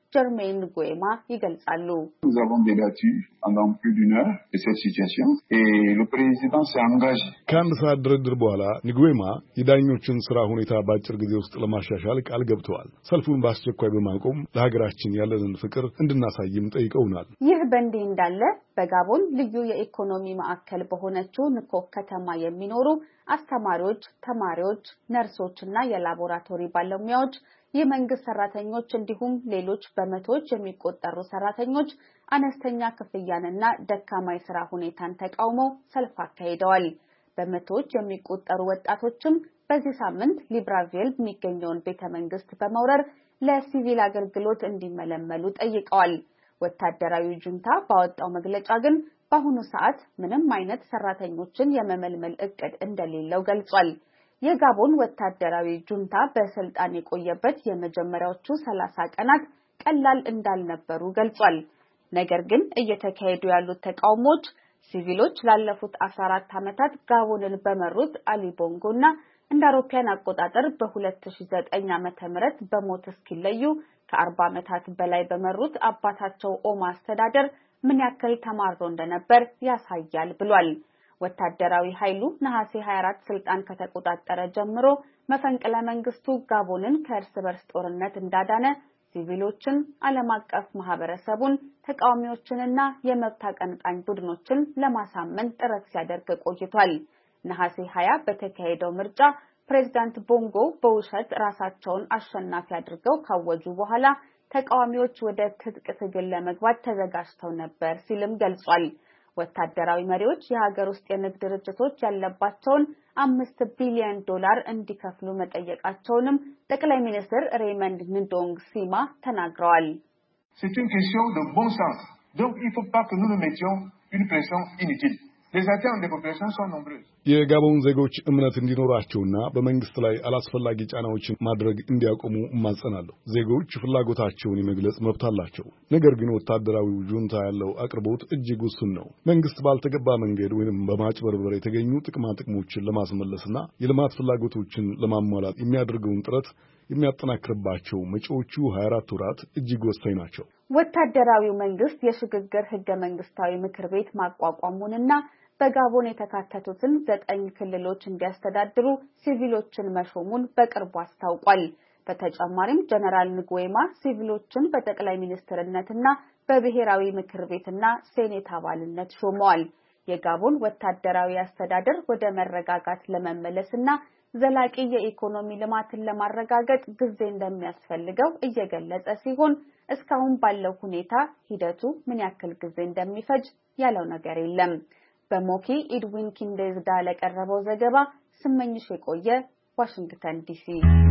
ጀርሜን ንጉዌማ ይገልጻሉ። Nous avons débattu pendant plus d'une heure de cette situation et le président s'est engagé. ከአንድ ሰዓት ድርድር በኋላ ንጉዌማ የዳኞችን ስራ ሁኔታ በአጭር ጊዜ ውስጥ ለማሻሻል ቃል ገብተዋል። ሰልፉን በአስቸኳይ በማቆም ለሀገራችን ያለንን ፍቅር እንድናሳይም ጠይቀውናል። ይህ በእንዲህ እንዳለ በጋቦን ልዩ የኢኮኖሚ ማዕከል በሆነችው ንኮክ ከተማ የሚኖሩ አስተማሪዎች፣ ተማሪዎች፣ ነርሶችና የላቦራቶሪ ባለሙያዎች የመንግስት ሰራተኞች እንዲሁም ሌሎች በመቶዎች የሚቆጠሩ ሰራተኞች አነስተኛ ክፍያንና ደካማ የሥራ ሁኔታን ተቃውመው ሰልፍ አካሂደዋል። በመቶዎች የሚቆጠሩ ወጣቶችም በዚህ ሳምንት ሊብራቪል የሚገኘውን ቤተመንግስት በመውረር ለሲቪል አገልግሎት እንዲመለመሉ ጠይቀዋል። ወታደራዊ ጁንታ ባወጣው መግለጫ ግን በአሁኑ ሰዓት ምንም አይነት ሰራተኞችን የመመልመል እቅድ እንደሌለው ገልጿል። የጋቦን ወታደራዊ ጁንታ በስልጣን የቆየበት የመጀመሪያዎቹ 30 ቀናት ቀላል እንዳልነበሩ ገልጿል። ነገር ግን እየተካሄዱ ያሉት ተቃውሞዎች ሲቪሎች ላለፉት 14 ዓመታት ጋቦንን በመሩት አሊ ቦንጎና እንደ አውሮፓውያን አቆጣጠር በ2009 ዓ.ም በሞት እስኪለዩ ከ40 ዓመታት በላይ በመሩት አባታቸው ኦማ አስተዳደር ምን ያክል ተማርሮ እንደነበር ያሳያል ብሏል። ወታደራዊ ኃይሉ ነሐሴ 24 ስልጣን ከተቆጣጠረ ጀምሮ መፈንቅለ መንግስቱ ጋቦንን ከእርስ በርስ ጦርነት እንዳዳነ ሲቪሎችን፣ ዓለም አቀፍ ማህበረሰቡን፣ ተቃዋሚዎችንና የመብት አቀንቃኝ ቡድኖችን ለማሳመን ጥረት ሲያደርግ ቆይቷል። ነሐሴ 20 በተካሄደው ምርጫ ፕሬዝዳንት ቦንጎ በውሸት ራሳቸውን አሸናፊ አድርገው ካወጁ በኋላ ተቃዋሚዎች ወደ ትጥቅ ትግል ለመግባት ተዘጋጅተው ነበር ሲልም ገልጿል። ወታደራዊ መሪዎች የሀገር ውስጥ የንግድ ድርጅቶች ያለባቸውን $5 ቢሊዮን እንዲከፍሉ መጠየቃቸውንም ጠቅላይ ሚኒስትር ሬይመንድ ንዶንግ ሲማ ተናግረዋል። C'est une question de bon sens. Donc il faut pas que nous nous mettions une pression inutile. Les attentes des populations sont nombreuses. የጋቦን ዜጎች እምነት እንዲኖራቸውና በመንግስት ላይ አላስፈላጊ ጫናዎችን ማድረግ እንዲያቆሙ እማጸናለሁ። ዜጎች ፍላጎታቸውን የመግለጽ መብት አላቸው። ነገር ግን ወታደራዊው ጁንታ ያለው አቅርቦት እጅግ ውስን ነው። መንግስት ባልተገባ መንገድ ወይም በማጭበርበር የተገኙ ጥቅሞችን ለማስመለስና የልማት ፍላጎቶችን ለማሟላት የሚያደርገውን ጥረት የሚያጠናክርባቸው መጪዎቹ 24 ወራት እጅግ ወሳኝ ናቸው። ወታደራዊው መንግስት የሽግግር ህገ መንግስታዊ ምክር ቤት ማቋቋሙንና በጋቦን የተካተቱትን 9 ክልሎች እንዲያስተዳድሩ ሲቪሎችን መሾሙን በቅርቡ አስታውቋል። በተጨማሪም ጀነራል ንጉዌማ ሲቪሎችን በጠቅላይ ሚኒስትርነትና በብሔራዊ ምክር ቤትና ሴኔት አባልነት ሾመዋል። የጋቦን ወታደራዊ አስተዳደር ወደ መረጋጋት ለመመለስና ዘላቂ የኢኮኖሚ ልማትን ለማረጋገጥ ጊዜ እንደሚያስፈልገው እየገለጸ ሲሆን እስካሁን ባለው ሁኔታ ሂደቱ ምን ያክል ጊዜ እንደሚፈጅ ያለው ነገር የለም። በሞኪ ኢድዊን ኪንዴዝዳ ለቀረበው ዘገባ ስመኝሽ የቆየ ዋሽንግተን ዲሲ።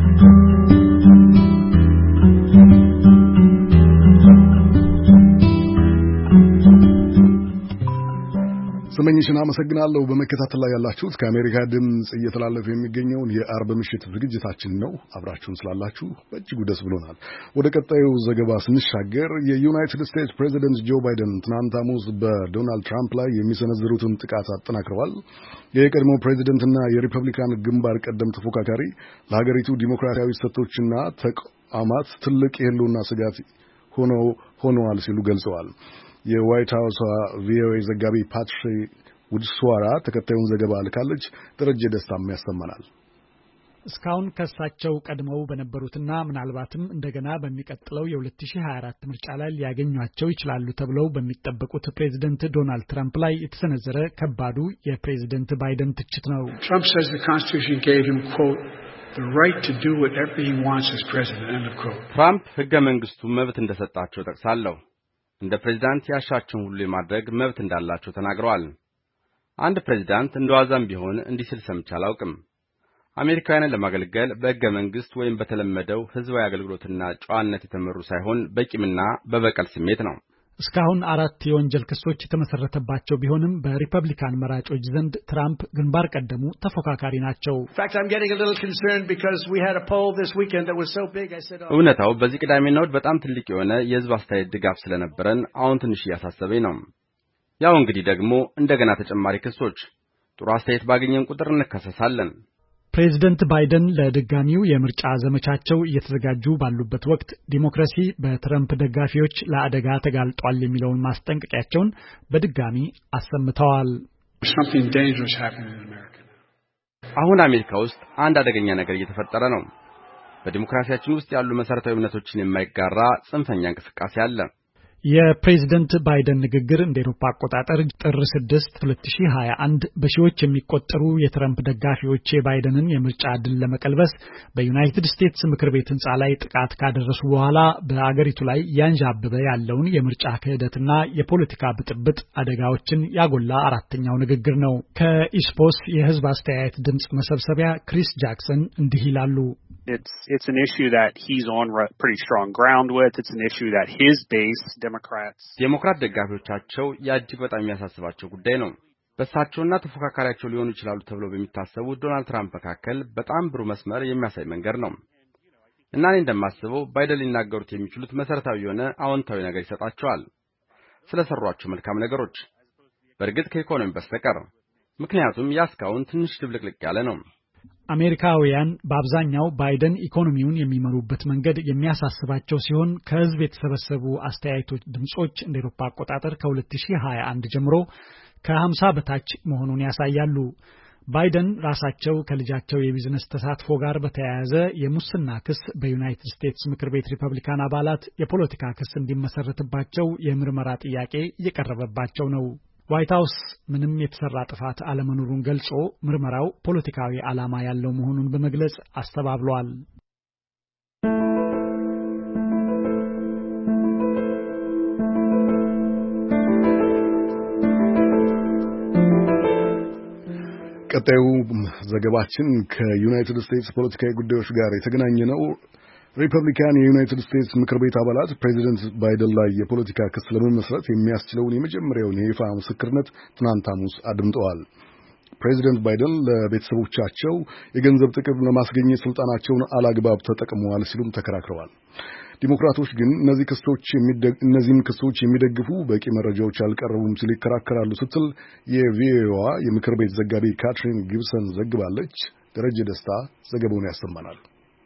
ስመኝሽን አመሰግናለሁ። በመከታተል ላይ ያላችሁት ከአሜሪካ ድምጽ እየተላለፈ የሚገኘውን የአርብ ምሽት ዝግጅታችን ነው። አብራችሁን ስላላችሁ በእጅጉ ደስ ብሎናል። ወደ ቀጣዩ ዘገባ ስንሻገር የዩናይትድ ስቴትስ ፕሬዚደንት ጆ ባይደን ትናንት ሐሙስ በዶናልድ ትራምፕ ላይ የሚሰነዝሩትን ጥቃት አጠናክረዋል። የቀድሞ ፕሬዚደንትና የሪፐብሊካን ግንባር ቀደም ተፎካካሪ ለሀገሪቱ ዲሞክራሲያዊ እሴቶችና ተቋማት ትልቅ የህልውና ስጋት ሆነዋል ሲሉ ገልጸዋል። የዋይት ሃውስ ቪኦኤ ዘጋቢ ፓትሪ ውድስዋራ ተከታዩን ዘገባ ልካለች። ደረጀ ደስታም ያሰማናል። እስካሁን ከሳቸው ቀድመው በነበሩትና ምናልባትም እንደገና በሚቀጥለው የ2024 ምርጫ ላይ ሊያገኟቸው ይችላሉ ተብለው በሚጠበቁት ፕሬዝዳንት ዶናልድ ትራምፕ ላይ የተሰነዘረ ከባዱ የፕሬዝዳንት ባይደን ትችት ነው። Trump says the Constitution gave him, quote, the right to do whatever he wants as president, end of quote. ትራምፕ ሕገ መንግስቱ መብት እንደሰጣቸው ጠቅሳለሁ። እንደ ፕሬዝዳንት ያሻቸውን ሁሉ የማድረግ መብት እንዳላቸው ተናግረዋል። አንድ ፕሬዝዳንት እንደዋዛም ቢሆን እንዲህ ሲል ሰምቼ አላውቅም። አሜሪካውያንን ለማገልገል በሕገ መንግስት ወይም በተለመደው ህዝባዊ አገልግሎትና ጨዋነት የተመሩ ሳይሆን በቂምና በበቀል ስሜት ነው። እስካሁን 4 የወንጀል ክሶች የተመሰረተባቸው ቢሆንም በሪፐብሊካን መራጮች ዘንድ ትራምፕ ግንባር ቀደሙ ተፎካካሪ ናቸው። እውነታው በዚህ ቅዳሜና እሁድ በጣም ትልቅ የሆነ የህዝብ አስተያየት ድጋፍ ስለነበረን አሁን ትንሽ እያሳሰበኝ ነው። ያው እንግዲህ ደግሞ እንደገና ተጨማሪ ክሶች ጥሩ አስተያየት ባገኘን ቁጥር እንከሰሳለን። ፕሬዚደንት ባይደን ለድጋሚው የምርጫ ዘመቻቸው እየተዘጋጁ ባሉበት ወቅት ዲሞክራሲ በትራምፕ ደጋፊዎች ለአደጋ ተጋልጧል የሚለውን ማስጠንቀቂያቸውን በድጋሚ አሰምተዋል። አሁን አሜሪካ ውስጥ አንድ አደገኛ ነገር እየተፈጠረ ነው። በዲሞክራሲያችን ውስጥ ያሉ መሰረታዊ እምነቶችን የማይጋራ ጽንፈኛ እንቅስቃሴ አለ። የፕሬዝደንት ባይደን ንግግር እንደ አውሮፓ አቆጣጠር ጥር 6 2021 በሺዎች የሚቆጠሩ የትራምፕ ደጋፊዎች የባይደንን የምርጫ ድል ለመቀልበስ በዩናይትድ ስቴትስ ምክር ቤት ህንጻ ላይ ጥቃት ካደረሱ በኋላ በአገሪቱ ላይ ያንዣበበ ያለውን የምርጫ ክህደትና የፖለቲካ ብጥብጥ አደጋዎችን ያጎላ አራተኛው ንግግር ነው። ከኢስፖስ የህዝብ አስተያየት ድምጽ መሰብሰቢያ ክሪስ ጃክሰን እንዲህ ይላሉ። It's an issue that he's on pretty strong ground with. It's an issue that his base Democrats ዴሞክራት ደጋፊዎቻቸው ያጅግ በጣም የሚያሳስባቸው ጉዳይ ነው። በሳቸውና ተፎካካሪያቸው ሊሆኑ ይችላሉ ተብሎ በሚታሰቡ ዶናልድ ትራምፕ መካከል በጣም ብሩህ መስመር የሚያሳይ መንገድ ነው። እና እኔ እንደማስበው ባይደን ሊናገሩት የሚችሉት መሰረታዊ የሆነ አዎንታዊ ነገር ይሰጣቸዋል፣ ስለሰሯቸው መልካም ነገሮች፣ በእርግጥ ከኢኮኖሚ በስተቀር። ምክንያቱም ያስካውን ትንሽ ድብልቅልቅ ያለ ነው። አሜሪካውያን በአብዛኛው ባይደን ኢኮኖሚውን የሚመሩበት መንገድ የሚያሳስባቸው ሲሆን ከህዝብ የተሰበሰቡ አስተያየቶች ድምጾች እንደ አውሮፓ አቆጣጠር ከ2021 ጀምሮ ከ50 በታች መሆኑን ያሳያሉ። ባይደን ራሳቸው ከልጃቸው የቢዝነስ ተሳትፎ ጋር በተያያዘ የሙስና ክስ በዩናይትድ ስቴትስ ምክር ቤት ሪፐብሊካን አባላት የፖለቲካ ክስ እንዲመሰረትባቸው የምርመራ ጥያቄ እየቀረበባቸው ነው። ዋይት ሃውስ ምንም የተሰራ ጥፋት አለመኖሩን ገልጾ ምርመራው ፖለቲካዊ ዓላማ ያለው መሆኑን በመግለጽ አስተባብሏል። ቀጣዩ ዘገባችን ከዩናይትድ ስቴትስ ፖለቲካዊ ጉዳዮች ጋር የተገናኘ ነው። ሪፐብሊካን የዩናይትድ ስቴትስ ምክር ቤት አባላት ፕሬዚደንት ባይደን ላይ የፖለቲካ ክስ ለመመስረት የሚያስችለውን የመጀመሪያውን የይፋ ምስክርነት ትናንት ሐሙስ አድምጠዋል። ፕሬዚደንት ባይደን ለቤተሰቦቻቸው የገንዘብ ጥቅም ለማስገኘት ስልጣናቸውን አላግባብ ተጠቅመዋል ሲሉም ተከራክረዋል። ዲሞክራቶች ግን እነዚህን ክሶች የሚደግፉ በቂ መረጃዎች አልቀረቡም ሲሉ ይከራከራሉ ስትል የቪኦኤዋ የምክር ቤት ዘጋቢ ካትሪን ጊብሰን ዘግባለች። ደረጀ ደስታ ዘገባውን ያሰማናል።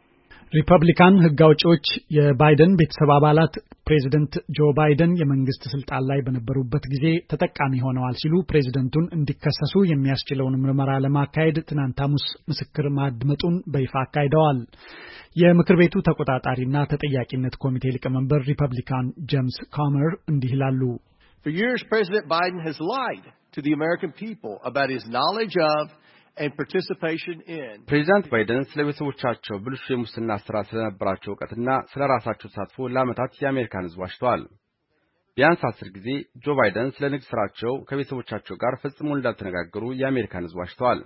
ሪፐብሊካን ሕግ አውጪዎች የባይደን ቤተሰብ አባላት ፕሬዚደንት ጆ ባይደን የመንግስት ስልጣን ላይ በነበሩበት ጊዜ ተጠቃሚ ሆነዋል ሲሉ ፕሬዚደንቱን እንዲከሰሱ የሚያስችለውን ምርመራ ለማካሄድ ትናንት ሐሙስ ምስክር ማድመጡን በይፋ አካሂደዋል። የምክር ቤቱ ተቆጣጣሪና ተጠያቂነት ኮሚቴ ሊቀመንበር ሪፐብሊካን ጄምስ ኮመር እንዲህ ይላሉ። For years, President Biden has lied to the American people about his knowledge of and participation in. ፕሬዚዳንት ባይደን ስለ ቤተሰቦቻቸው ብልሹ የሙስና ስራ ስለነበራቸው ዕውቀትና ስለ ራሳቸው ተሳትፎ ለዓመታት የአሜሪካን ሕዝብ ዋሽተዋል። ቢያንስ 10 ጊዜ ጆ ባይደን ስለ ንግድ ስራቸው ከቤተሰቦቻቸው ጋር ፈጽሞ እንዳልተነጋገሩ የአሜሪካን ሕዝብ ዋሽተዋል።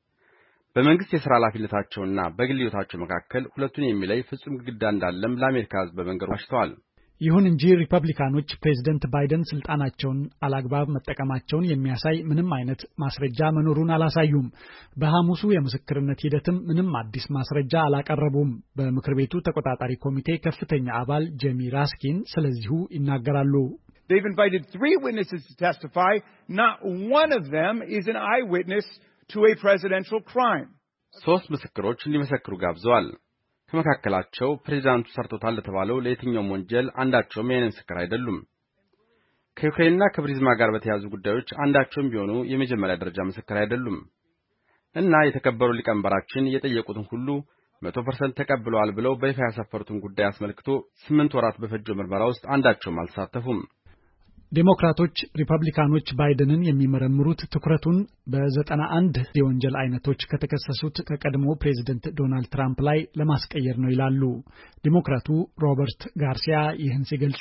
በመንግስት የሥራ ኃላፊነታቸውና በግል ሕይወታቸው መካከል ሁለቱን የሚለይ ፍጹም ግድግዳ እንዳለም ለአሜሪካ ሕዝብ በመንገር ዋሽተዋል። ይሁን እንጂ ሪፐብሊካኖች ፕሬዚደንት ባይደን ስልጣናቸውን አላግባብ መጠቀማቸውን የሚያሳይ ምንም አይነት ማስረጃ መኖሩን አላሳዩም። በሐሙሱ የምስክርነት ሂደትም ምንም አዲስ ማስረጃ አላቀረቡም። በምክር ቤቱ ተቆጣጣሪ ኮሚቴ ከፍተኛ አባል ጄሚ ራስኪን ስለዚሁ ይናገራሉ። They've invited 3 witnesses to testify. Not one of them is an eyewitness to a presidential crime. 3 ምስክሮች እንዲመሰክሩ ጋብዘዋል። ከመካከላቸው ፕሬዚዳንቱ ሰርቶታል ለተባለው ለየትኛውም ወንጀል አንዳቸውም የዓይን ምስክር አይደሉም። ከዩክሬንና ከብሪዝማ ጋር በተያያዙ ጉዳዮች አንዳቸውም ቢሆኑ የመጀመሪያ ደረጃ ምስክር አይደሉም እና የተከበሩ ሊቀመንበራችን የጠየቁትን ሁሉ 100% ተቀብለዋል ብለው በይፋ ያሰፈሩትን ጉዳይ አስመልክቶ 8 ወራት በፈጀው ምርመራ ውስጥ አንዳቸውም አልተሳተፉም። ዴሞክራቶች ሪፐብሊካኖች ባይደንን የሚመረምሩት ትኩረቱን በ91 የወንጀል አይነቶች ከተከሰሱት ከቀድሞ ፕሬዚደንት ዶናልድ ትራምፕ ላይ ለማስቀየር ነው ይላሉ። ዴሞክራቱ ሮበርት ጋርሲያ ይህን ሲገልጹ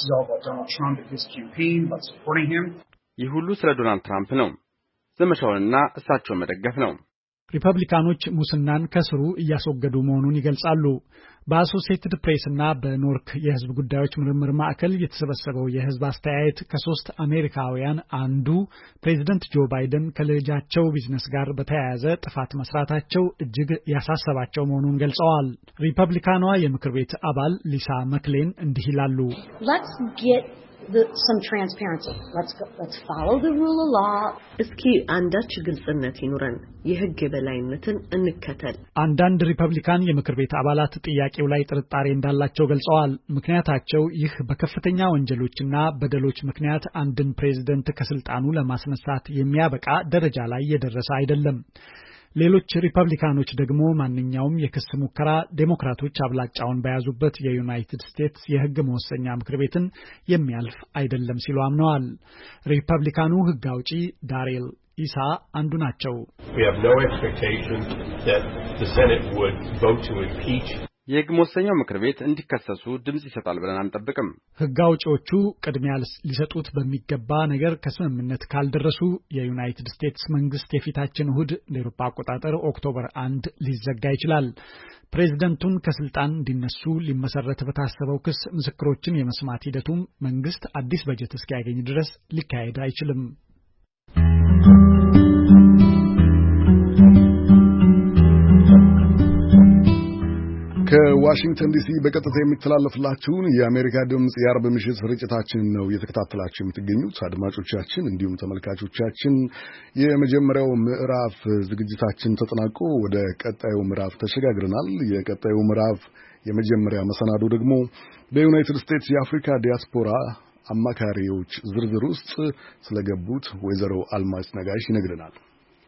ይህ ሁሉ ስለ ዶናልድ ትራምፕ ነው፣ ዘመቻውንና እሳቸውን መደገፍ ነው። ሪፐብሊካኖች ሙስናን ከስሩ እያስወገዱ መሆኑን ይገልጻሉ። በአሶሲኤትድ ፕሬስ እና በኖርክ የሕዝብ ጉዳዮች ምርምር ማዕከል የተሰበሰበው የሕዝብ አስተያየት ከ3 አሜሪካውያን አንዱ ፕሬዚደንት ጆ ባይደን ከልጃቸው ቢዝነስ ጋር በተያያዘ ጥፋት መስራታቸው እጅግ ያሳሰባቸው መሆኑን ገልጸዋል። ሪፐብሊካኗ የምክር ቤት አባል ሊሳ መክሌን እንዲህ ይላሉ። some transparency. Let's follow the rule of law. እስኪ አንዳች ግልጽነት ይኑረን የህግ የበላይነትን እንከተል አንዳንድ ሪፐብሊካን የምክር ቤት አባላት ጥያቄው ላይ ጥርጣሬ እንዳላቸው ገልጸዋል ምክንያታቸው ይህ በከፍተኛ ወንጀሎችና በደሎች ምክንያት አንድን ፕሬዝዳንት ከስልጣኑ ለማስነሳት የሚያበቃ ደረጃ ላይ የደረሰ አይደለም ሌሎች ሪፐብሊካኖች ደግሞ ማንኛውም የክስ ሙከራ ዴሞክራቶች አብላጫውን በያዙበት የዩናይትድ ስቴትስ የህግ መወሰኛ ምክር ቤትን የሚያልፍ አይደለም ሲሉ አምነዋል ሪፐብሊካኑ ህግ አውጪ ዳሪል ኢሳ አንዱ ናቸው We have no expectation that the Senate would vote to impeach የህግ መወሰኛው ምክር ቤት እንዲከሰሱ ድምጽ ይሰጣል ብለን አንጠብቅም ህግ አውጪዎቹ ቅድሚያ ሊሰጡት በሚገባ ነገር ከስምምነት ካልደረሱ የዩናይትድ ስቴትስ መንግስት የፊታችን እሁድ ለአውሮፓ አቆጣጠር ኦክቶበር 1 ሊዘጋ ይችላል ፕሬዝዳንቱን ከስልጣን እንዲነሱ ሊመሰረት በታሰበው ክስ ምስክሮችን የመስማት ሂደቱም መንግስት አዲስ በጀት እስኪያገኝ ድረስ ሊካሄድ አይችልም ከዋሽንግተን ዲሲ በቀጥታ የሚተላለፍላችሁን የአሜሪካ ድምጽ የአርብ ምሽት ስርጭታችንን ነው እየተከታተላችሁ የምትገኙት አድማጮቻችን እንዲሁም ተመልካቾቻችን የመጀመሪያው ምዕራፍ ዝግጅታችን ተጠናቆ ወደ ቀጣዩ ምዕራፍ ተሸጋግረናል የቀጣዩ ምዕራፍ የመጀመሪያ መሰናዶ ደግሞ በዩናይትድ ስቴትስ የአፍሪካ ዲያስፖራ አማካሪዎች ዝርዝር ውስጥ ስለገቡት ወይዘሮ አልማዝ ነጋሽ ይነግረናል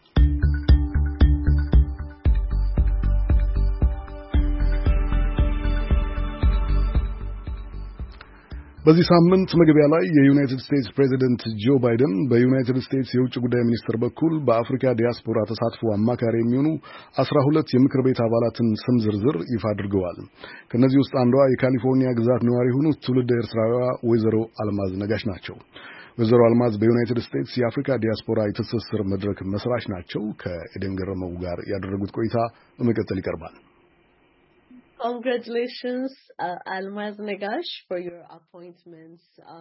በዚህ ሳምንት መግቢያ ላይ የዩናይትድ ስቴትስ ፕሬዚደንት ጆ ባይደን በዩናይትድ ስቴትስ የውጭ ጉዳይ ሚኒስትር በኩል በአፍሪካ ዲያስፖራ ተሳትፎ አማካሪ የሚሆኑ 12 የምክር ቤት አባላትን ስም ዝርዝር ይፋ አድርገዋል። ከነዚህ ውስጥ አንዷ የካሊፎርኒያ ግዛት ነዋሪ የሆኑት ትውልደ ኤርትራዊዋ ወይዘሮ አልማዝ ነጋሽ ናቸው። ወይዘሮ አልማዝ በዩናይትድ ስቴትስ የአፍሪካ ዲያስፖራ የትስስር መድረክ መስራች ናቸው። ከኤደን ገረመው ጋር ያደረጉት ቆይታ በመቀጠል ይቀርባል። Congratulations, Almaz Negash, for your appointments.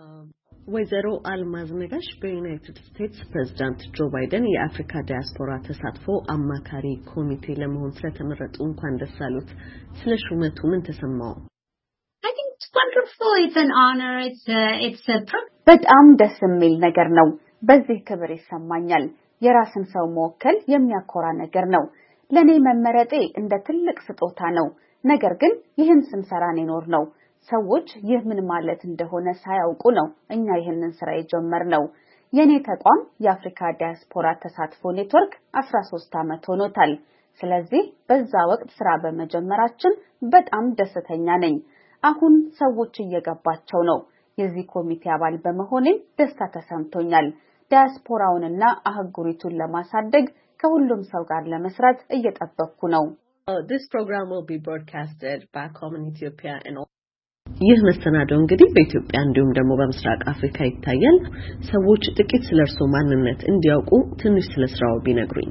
ወይዘሮ አልማዝ ነጋሽ በዩናይትድ ስቴትስ ፕሬዝዳንት ጆ ባይደን የአፍሪካ ዲያስፖራ ተሳትፎ አማካሪ ኮሚቴ ለመሆን ስለተመረጡ እንኳን ደስ አሉት። ስለ ሹመቱ ምን ተሰማው? I think it's wonderful. It's an honor. It's a በጣም ደስ የሚል ነገር ነው። በዚህ ክብር ይሰማኛል። የራስን ሰው መወከል የሚያኮራ ነገር ነው። ለኔ መመረጤ እንደ ትልቅ ስጦታ ነው። ነገር ግን ይህን ስንሰራን ይኖር ነው ሰዎች ይህ ምን ማለት እንደሆነ ሳያውቁ ነው እኛ ይህንን ስራ የጀመርነው የኔ ተቋም የአፍሪካ ዲያስፖራ ተሳትፎ ኔትወርክ 13 ዓመት ሆኖታል ስለዚህ በዛ ወቅት ስራ በመጀመራችን በጣም ደስተኛ ነኝ አሁን ሰዎች እየገባቸው ነው የዚህ ኮሚቴ አባል በመሆኔ ደስታ ተሰምቶኛል ዲያስፖራውንና አህጉሪቱን ለማሳደግ ከሁሉም ሰው ጋር ለመስራት እየጠበቅኩ ነው This program will be broadcasted back home in Ethiopia and ይህ መሰናዶ እንግዲህ በኢትዮጵያ እንዲሁም ደግሞ በምስራቅ አፍሪካ ይታያል ሰዎች ጥቂት ስለርሶ ማንነት እንዲያውቁ ትንሽ ስለስራው ቢነግሩኝ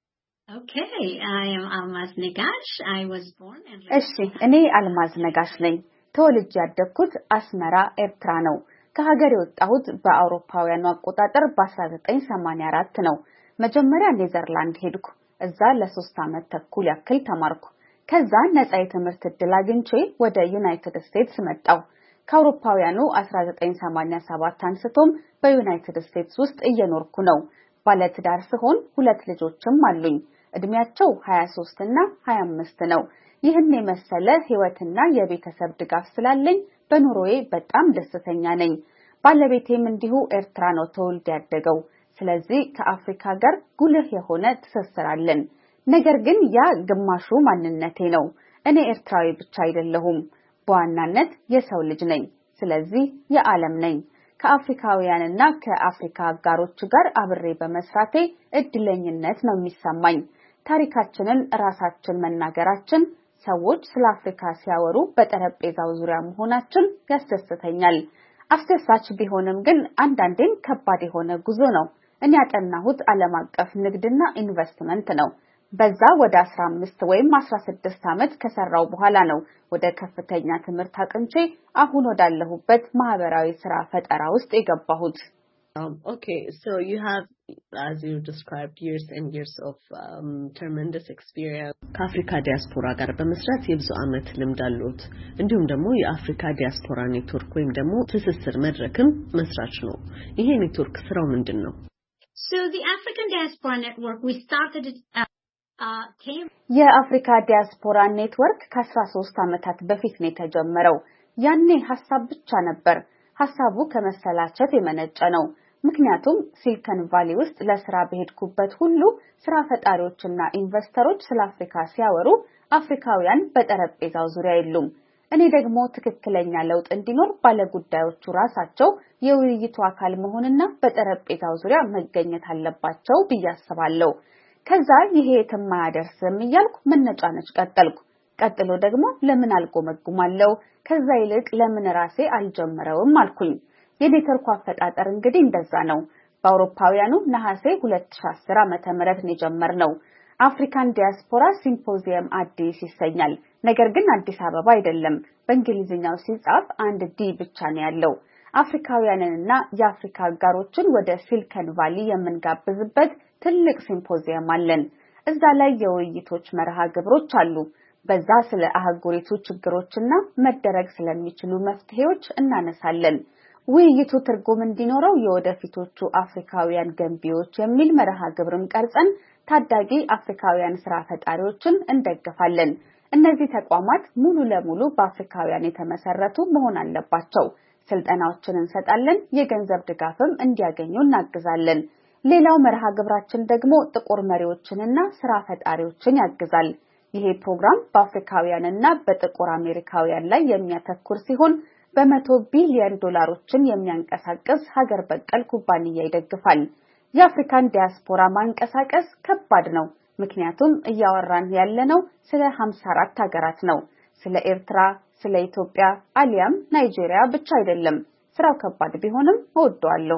Okay, I am Almaz Negash. I was born and እሺ እኔ አልማዝ ነጋሽ ነኝ ተወልጄ ያደግኩት አስመራ ኤርትራ ነው ከሀገር የወጣሁት በአውሮፓውያኑ አቆጣጠር በ1984 ነው መጀመሪያ ኔዘርላንድ ሄድኩ እዛ ለ3 ዓመት ተኩል ያክል ተማርኩ ከዛ ነፃ የትምህርት ዕድል አግኝቼ ወደ ዩናይትድ ስቴትስ መጣሁ ከአውሮፓውያኑ 1987 አንስቶም በዩናይትድ ስቴትስ ውስጥ እየኖርኩ ነው ባለትዳር ስሆን 2 ልጆችም አሉኝ እድሜያቸው 23 እና 25 ነው ይህን የመሰለ ህይወትና የቤተሰብ ድጋፍ ስላለኝ በኑሮዬ በጣም ደስተኛ ነኝ ባለቤቴም እንዲሁ ኤርትራ ነው ተወልዶ ያደገው ስለዚህ ከአፍሪካ ጋር ጉልህ የሆነ ትስስር አለን ነገር ግን ያ ግማሹ ማንነቴ ነው እኔ ኤርትራዊ ብቻ አይደለሁም በዋናነት የሰው ልጅ ነኝ ስለዚህ የዓለም ነኝ ከአፍሪካውያንና ከአፍሪካ አጋሮች ጋር አብሬ በመስራቴ እድለኝነት ነው የሚሰማኝ ታሪካችንን ራሳችን መናገራችን ሰዎች ስለ አፍሪካ ሲያወሩ በጠረጴዛው ዙሪያ መሆናችን ያስደስተኛል አስደሳች ቢሆንም ግን አንዳንዴም ከባድ የሆነ ጉዞ ነው እኔ ያጠናሁት ዓለም አቀፍ ንግድና ኢንቨስትመንት ነው በዛ ወደ 15 ወይም 16 ዓመት ከሰራው በኋላ ነው ወደ ከፍተኛ ትምህርት አቅንቼ አሁን ወዳለሁበት ማህበራዊ ስራ ፈጠራ ውስጥ የገባሁት Okay, so you have as you described, years and years of tremendous experience. ከአፍሪካ ዲያስፖራ ጋር በመስራት የብዙ ዓመት ልምድ አሉት። እንዲሁም ደግሞ የአፍሪካ ዲያስፖራ ኔትወርክ ወይም ደግሞ ትስስር መድረክም መስራች ነው። ይሄ ኔትወርክ ስራው ምንድነው? So the African Diaspora Network, we started it የአፍሪካ ዲያስፖራ ኔትወርክ ከ13 ዓመታት በፊት ነው የተጀመረው። ያኔ ሐሳብ ብቻ ነበር። ሐሳቡ ከመሰላቸት የመነጨ ነው። ምክንያቱም ሲሊከን ቫሊ ውስጥ ለስራ በሄድኩበት ሁሉ ስራ ፈጣሪዎችና ኢንቨስተሮች ስለ አፍሪካ ሲያወሩ አፍሪካውያን በጠረጴዛው ዙሪያ የሉም። እኔ ደግሞ ትክክለኛ ለውጥ እንዲኖር ባለጉዳዮቹ ራሳቸው የውይይቱ አካል መሆንና በጠረጴዛው ዙሪያ መገኘት አለባቸው ብዬ አስባለሁ። ከዛ ይሄ ተማያደርስም እያልኩ መነጫነጭ ቀጠልኩ። ቀጥሎ ደግሞ ለምን አልጎመጉማለሁ? ከዛ ይልቅ ለምን ራሴ አልጀምረውም አልኩኝ። የኔትወርኩ አፈጣጠር እንግዲህ እንደዛ ነው። በአውሮፓውያኑ ነሐሴ 2010 ዓመተ ምህረት ነው የጀመርነው። አፍሪካን ዲያስፖራ ሲምፖዚየም አዲስ ይሰኛል። ነገር ግን አዲስ አበባ አይደለም። በእንግሊዝኛው ሲጻፍ አንድ ዲ ብቻ ነው ያለው። አፍሪካውያንንና የአፍሪካ አጋሮችን ወደ ሲሊከን ቫሊ የምንጋብዝበት ትልቅ ሲምፖዚየም አለን። እዛ ላይ የውይይቶች መርሃ ግብሮች አሉ። በዛ ስለ አህጉሪቱ ችግሮችና መደረግ ስለሚችሉ መፍትሄዎች እናነሳለን። ውይይቱ ትርጉም እንዲኖረው የወደፊቶቹ አፍሪካውያን ገንቢዎች የሚል መርሃ ግብርም ቀርጸን ታዳጊ አፍሪካውያን ስራ ፈጣሪዎችን እንደግፋለን። እነዚህ ተቋማት ሙሉ ለሙሉ በአፍሪካውያን የተመሰረቱ መሆን አለባቸው። ስልጠናዎችን እንሰጣለን፣ የገንዘብ ድጋፍም እንዲያገኙ እናግዛለን። ሌላው መርሃ ግብራችን ደግሞ ጥቁር መሪዎችንና ስራ ፈጣሪዎችን ያግዛል። ይሄ ፕሮግራም በአፍሪካውያንና በጥቁር አሜሪካውያን ላይ የሚያተኩር ሲሆን በ100 ቢሊዮን ዶላሮችን የሚያንቀሳቅስ ሀገር በቀል ኩባንያ ይደግፋል። የአፍሪካን ዲያስፖራ ማንቀሳቀስ ከባድ ነው። ምክንያቱም እያወራን ያለነው ስለ 54 ሀገራት ነው። ስለ ኤርትራ፣ ስለ ኢትዮጵያ አሊያም ናይጄሪያ ብቻ አይደለም። ስራው ከባድ ቢሆንም እወደዋለሁ።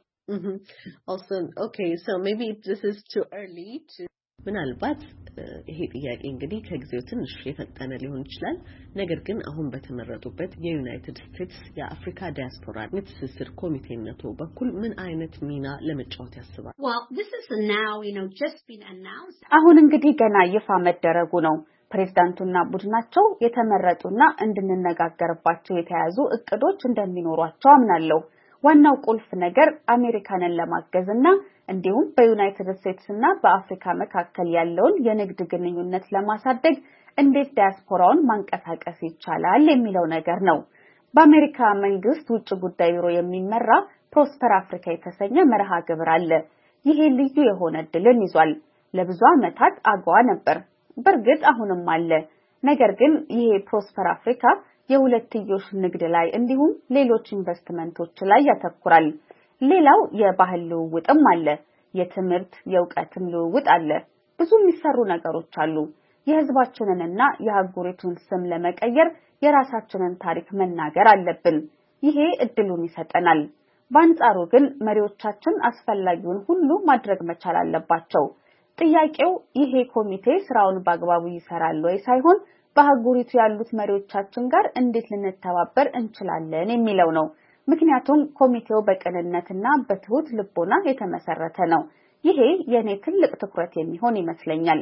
Also, okay, so maybe this is too early to ምናልባት ይሄ ጥያቄ እንግዲህ ከጊዜው ትንሽ የፈጠነ ሊሆን ይችላል። ነገር ግን አሁን በተመረጡበት የዩናይትድ ስቴትስ የአፍሪካ ዲያስፖራ ትስስር ኮሚቴነቱ በኩል ምን አይነት ሚና ለመጫወት ያስባል? Well, this is now, just been announced. አሁን እንግዲህ ገና ይፋ መደረጉ ነው። ፕሬዝዳንቱና ቡድናቸው የተመረጡና እንድንነጋገርባቸው የተያዙ እቅዶች እንደሚኖሯቸው አምናለሁ። ዋናው ቁልፍ ነገር አሜሪካንን ለማገዝና እንዲሁም በዩናይትድ ስቴትስ እና በአፍሪካ መካከል ያለውን የንግድ ግንኙነት ለማሳደግ እንዴት ዲያስፖራውን ማንቀሳቀስ ይቻላል የሚለው ነገር ነው። በአሜሪካ መንግስት ውጭ ጉዳይ ቢሮ የሚመራ ፕሮስፐር አፍሪካ የተሰኘ መርሃ ግብር አለ። ይሄ ልዩ የሆነ እድልን ይዟል። ለብዙ ዓመታት አጓ ነበር። በእርግጥ አሁንም አለ። ነገር ግን ይሄ ፕሮስፐር አፍሪካ የሁለትዮሽ ንግድ ላይ እንዲሁም ሌሎች ኢንቨስትመንቶች ላይ ያተኩራል። ሌላው የባህል ልውውጥም አለ። የትምህርት የእውቀትም ልውውጥ አለ። ብዙ የሚሰሩ ነገሮች አሉ። የህዝባችንንና የአህጉሪቱን ስም ለመቀየር የራሳችንን ታሪክ መናገር አለብን። ይሄ እድሉን ይሰጠናል። በአንጻሩ ግን መሪዎቻችን አስፈላጊውን ሁሉ ማድረግ መቻል አለባቸው። ጥያቄው ይሄ ኮሚቴ ስራውን በአግባቡ ይሰራል ወይ ሳይሆን በአህጉሪቱ ያሉት መሪዎቻችን ጋር እንዴት ልንተባበር እንችላለን የሚለው ነው። ምክንያቱም ኮሚቴው በቅንነትና በትሁት ልቦና የተመሰረተ ነው። ይሄ የኔ ትልቅ ትኩረት የሚሆን ይመስለኛል።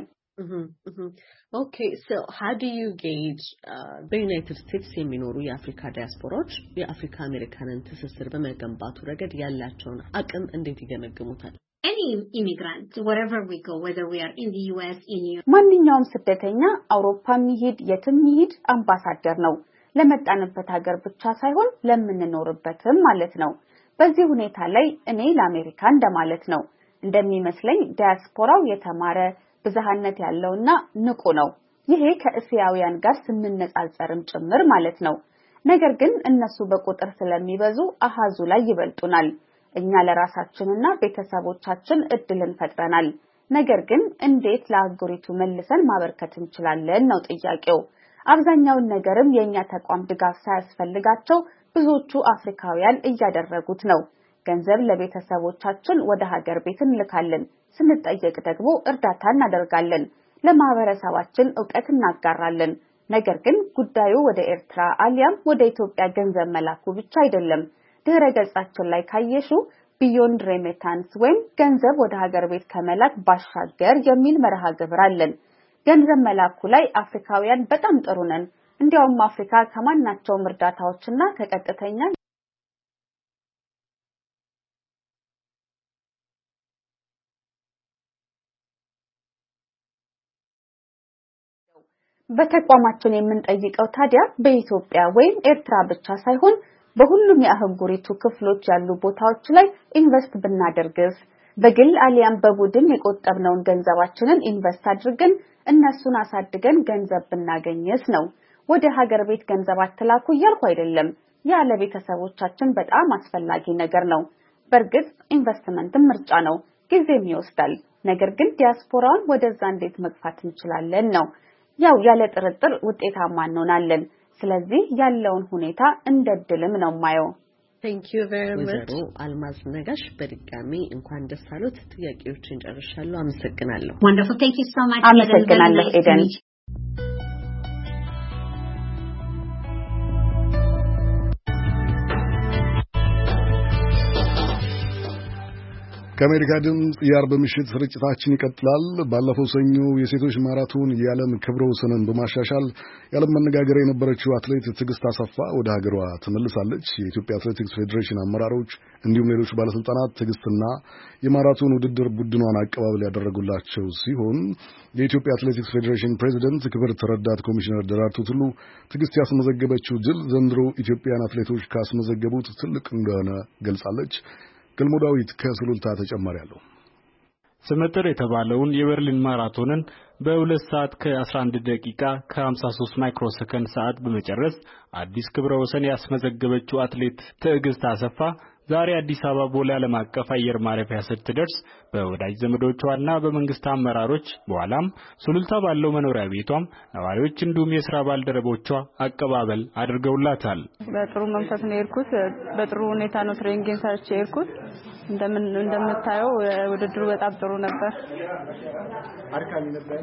Okay, so how do you gauge በዩናይትድ ስቴትስ የሚኖሩ የአፍሪካ ዲያስፖራዎች የአፍሪካ አሜሪካንን ትስስር በመገንባቱ ረገድ ያላቸውን አቅም እንዴት ይገመግሙታል? Any immigrant, wherever we go, whether we are in the US, in Europe. ማንኛውም ስደተኛ አውሮፓም ይሄድ የትም ይሄድ አምባሳደር ነው። ለመጣንበት ሀገር ብቻ ሳይሆን ለምንኖርበትም ማለት ነው። በዚህ ሁኔታ ላይ እኔ ለአሜሪካ እንደማለት ነው። እንደሚመስለኝ ዲያስፖራው የተማረ ብዝሃነት ያለውና ንቁ ነው። ይሄ ከእስያውያን ጋር ስንነጻጸርም ጭምር ማለት ነው። ነገር ግን እነሱ በቁጥር ስለሚበዙ አሃዙ ላይ ይበልጡናል። እኛ ለራሳችንና ቤተሰቦቻችን እድልን ፈጥረናል። ነገር ግን እንዴት ለአህጉሪቱ መልሰን ማበርከት እንችላለን ነው ጥያቄው። አብዛኛውን ነገርም የኛ ተቋም ድጋፍ ሳያስፈልጋቸው ብዙዎቹ አፍሪካውያን እያደረጉት ነው። ገንዘብ ለቤተሰቦቻችን ወደ ሀገር ቤት እንልካለን። ስንጠየቅ ደግሞ እርዳታ እናደርጋለን። ለማህበረሰባችን ዕውቀት እናጋራለን። ነገር ግን ጉዳዩ ወደ ኤርትራ አሊያም ወደ ኢትዮጵያ ገንዘብ መላኩ ብቻ አይደለም። ድህረ ገጻችን ላይ ካየሹ ቢዮንድ ሬሜታንስ ወይም ገንዘብ ወደ ሀገር ቤት ከመላክ ባሻገር የሚል መርሃ ግብር አለን። ገንዘብ መላኩ ላይ አፍሪካውያን በጣም ጥሩ ነን። እንዲያውም አፍሪካ ከማናቸውም እርዳታዎችና ከቀጥተኛ በተቋማችን የምንጠይቀው ታዲያ በኢትዮጵያ ወይም ኤርትራ ብቻ ሳይሆን በሁሉም የአህጉሪቱ ክፍሎች ያሉ ቦታዎች ላይ ኢንቨስት ብናደርግስ፣ በግል አሊያም በቡድን የቆጠብነውን ገንዘባችንን ኢንቨስት አድርገን እነሱን አሳድገን ገንዘብ ብናገኝስ ነው። ወደ ሀገር ቤት ገንዘብ አትላኩ እያልኩ አይደለም። ያለ ቤተሰቦቻችን በጣም አስፈላጊ ነገር ነው። በእርግጥ ኢንቨስትመንትም ምርጫ ነው፣ ጊዜም ይወስዳል። ነገር ግን ዲያስፖራውን ወደዛ እንዴት መግፋት እንችላለን ነው። ያው ያለ ጥርጥር ውጤታማ እንሆናለን። ስለዚህ ያለውን ሁኔታ እንደድልም ነው ማየው። Thank you very much. አልማዝ ነጋሽ በድጋሚ እንኳን ደስ አሎት። ጥያቄዎችን ጨርሻለሁ። አመሰግናለሁ። Wonderful. Thank you so much. አመሰግናለሁ ኤደን። ከአሜሪካ ድምፅ የአርብ ምሽት ስርጭታችን ይቀጥላል። ባለፈው ሰኞ የሴቶች ማራቶን የዓለም ክብረ ወሰንን በማሻሻል የዓለም መነጋገሪያ የነበረችው አትሌት ትዕግስት አሰፋ ወደ ሀገሯ ተመልሳለች። የኢትዮጵያ አትሌቲክስ ፌዴሬሽን አመራሮች እንዲሁም ሌሎች ባለስልጣናት ትዕግስትና የማራቶን ውድድር ቡድኗን አቀባበል ያደረጉላቸው ሲሆን የኢትዮጵያ አትሌቲክስ ፌዴሬሽን ፕሬዚደንት ክብርት ረዳት ኮሚሽነር ደራርቱ ቱሉ ትዕግስት ያስመዘገበችው ድል ዘንድሮ ኢትዮጵያን አትሌቶች ካስመዘገቡት ትልቅ እንደሆነ ገልጻለች። ገልሞ ዳዊት ከሱሉልታ ተጨማሪ አለው። ስመጥር የተባለውን የበርሊን ማራቶንን በ2 ሰዓት ከ11 ደቂቃ ከ53 ማይክሮ ሰከንድ ሰዓት በመጨረስ አዲስ ክብረ ወሰን ያስመዘገበችው አትሌት ትዕግስት አሰፋ ዛሬ አዲስ አበባ ቦሌ ዓለም አቀፍ አየር ማረፊያ ስትደርስ በወዳጅ ዘመዶቿና በመንግስት አመራሮች በኋላም ሱሉልታ ባለው መኖሪያ ቤቷም ነዋሪዎች እንዲሁም የሥራ ባልደረቦቿ አቀባበል አድርገውላታል። በጥሩ መንፈስ ነው የሄድኩት። በጥሩ ሁኔታ ነው ትሬኒንግን ሰርቼ የሄድኩት። እንደምታየው ውድድሩ በጣም ጥሩ ነበር። አድካሚ ነበር።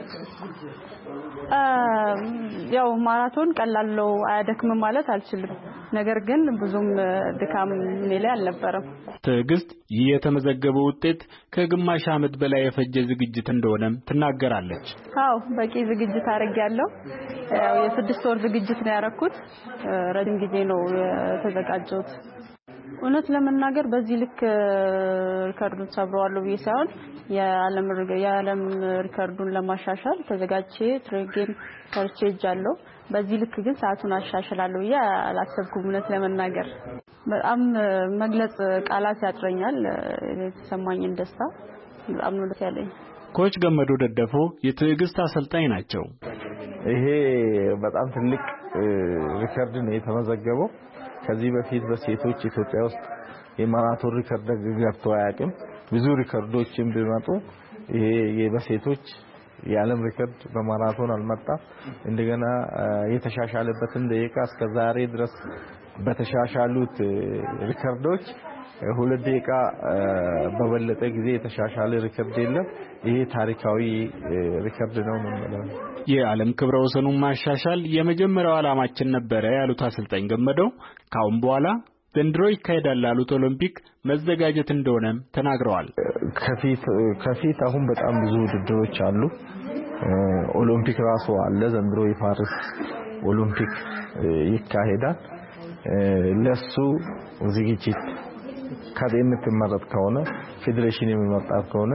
ያው ማራቶን ቀላል ነው አያደክምም ማለት አልችልም። ነገር ግን ብዙም ድካም ኔላ አልነበረም። ትዕግስት ይህ የተመዘገበው ውጤት ከግማሽ ዓመት በላይ የፈጀ ዝግጅት እንደሆነም ትናገራለች። አዎ በቂ ዝግጅት አድርጌያለሁ። ያው የ6 ወር ዝግጅት ነው ያደረኩት። ረጅም ጊዜ ነው የተዘጋጀሁት። እውነት ለመናገር በዚህ ልክ ሪከርዱን ሰብረዋለሁ ብዬ ሳይሆን የዓለም ሪከርዱን ለማሻሻል ተዘጋጅቼ ትሬኒንግ ሰርቼ ጃለሁ። በዚህ ልክ ግን ሰዓቱን አሻሽላለሁ ብዬ አላሰብኩም። እውነት ለመናገር በጣም መግለጽ ቃላት ያጥረኛል። የተሰማኝን ደስታ በጣም ነው ደስ ያለኝ። ኮች ገመዶ ደደፎ የትዕግስት አሰልጣኝ ናቸው። ይሄ በጣም ትልቅ ሪከርድ ነው የተመዘገበው። ከዚህ በፊት በሴቶች ኢትዮጵያ ውስጥ የማራቶን ሪከርድ ገብቶ አያውቅም። ብዙ ሪከርዶችን ቢመጡ ይሄ በሴቶች የዓለም ሪከርድ በማራቶን አልመጣም። እንደገና የተሻሻለበትን ደቂቃ እስከ ዛሬ ድረስ በተሻሻሉት ሪከርዶች 2 ደቂቃ በበለጠ ጊዜ የተሻሻለ ሪከርድ የለም። ይሄ ታሪካዊ ሪከርድ ነው ማለት ነው። የዓለም ክብረ ወሰኑን ማሻሻል የመጀመሪያው ዓላማችን ነበር ያሉት አሰልጣኝ ገመደው ካሁን በኋላ ዘንድሮ ይካሄዳል ላሉት ኦሎምፒክ መዘጋጀት እንደሆነም ተናግረዋል። ከፊት አሁን በጣም ብዙ ውድድሮች አሉ። ኦሎምፒክ ራሱ አለ። ዘንድሮ የፓሪስ ኦሎምፒክ ይካሄዳል። ለሱ ዝግጅት ከደምት መረጥ ከሆነ ፌዴሬሽን የሚመጣው ከሆነ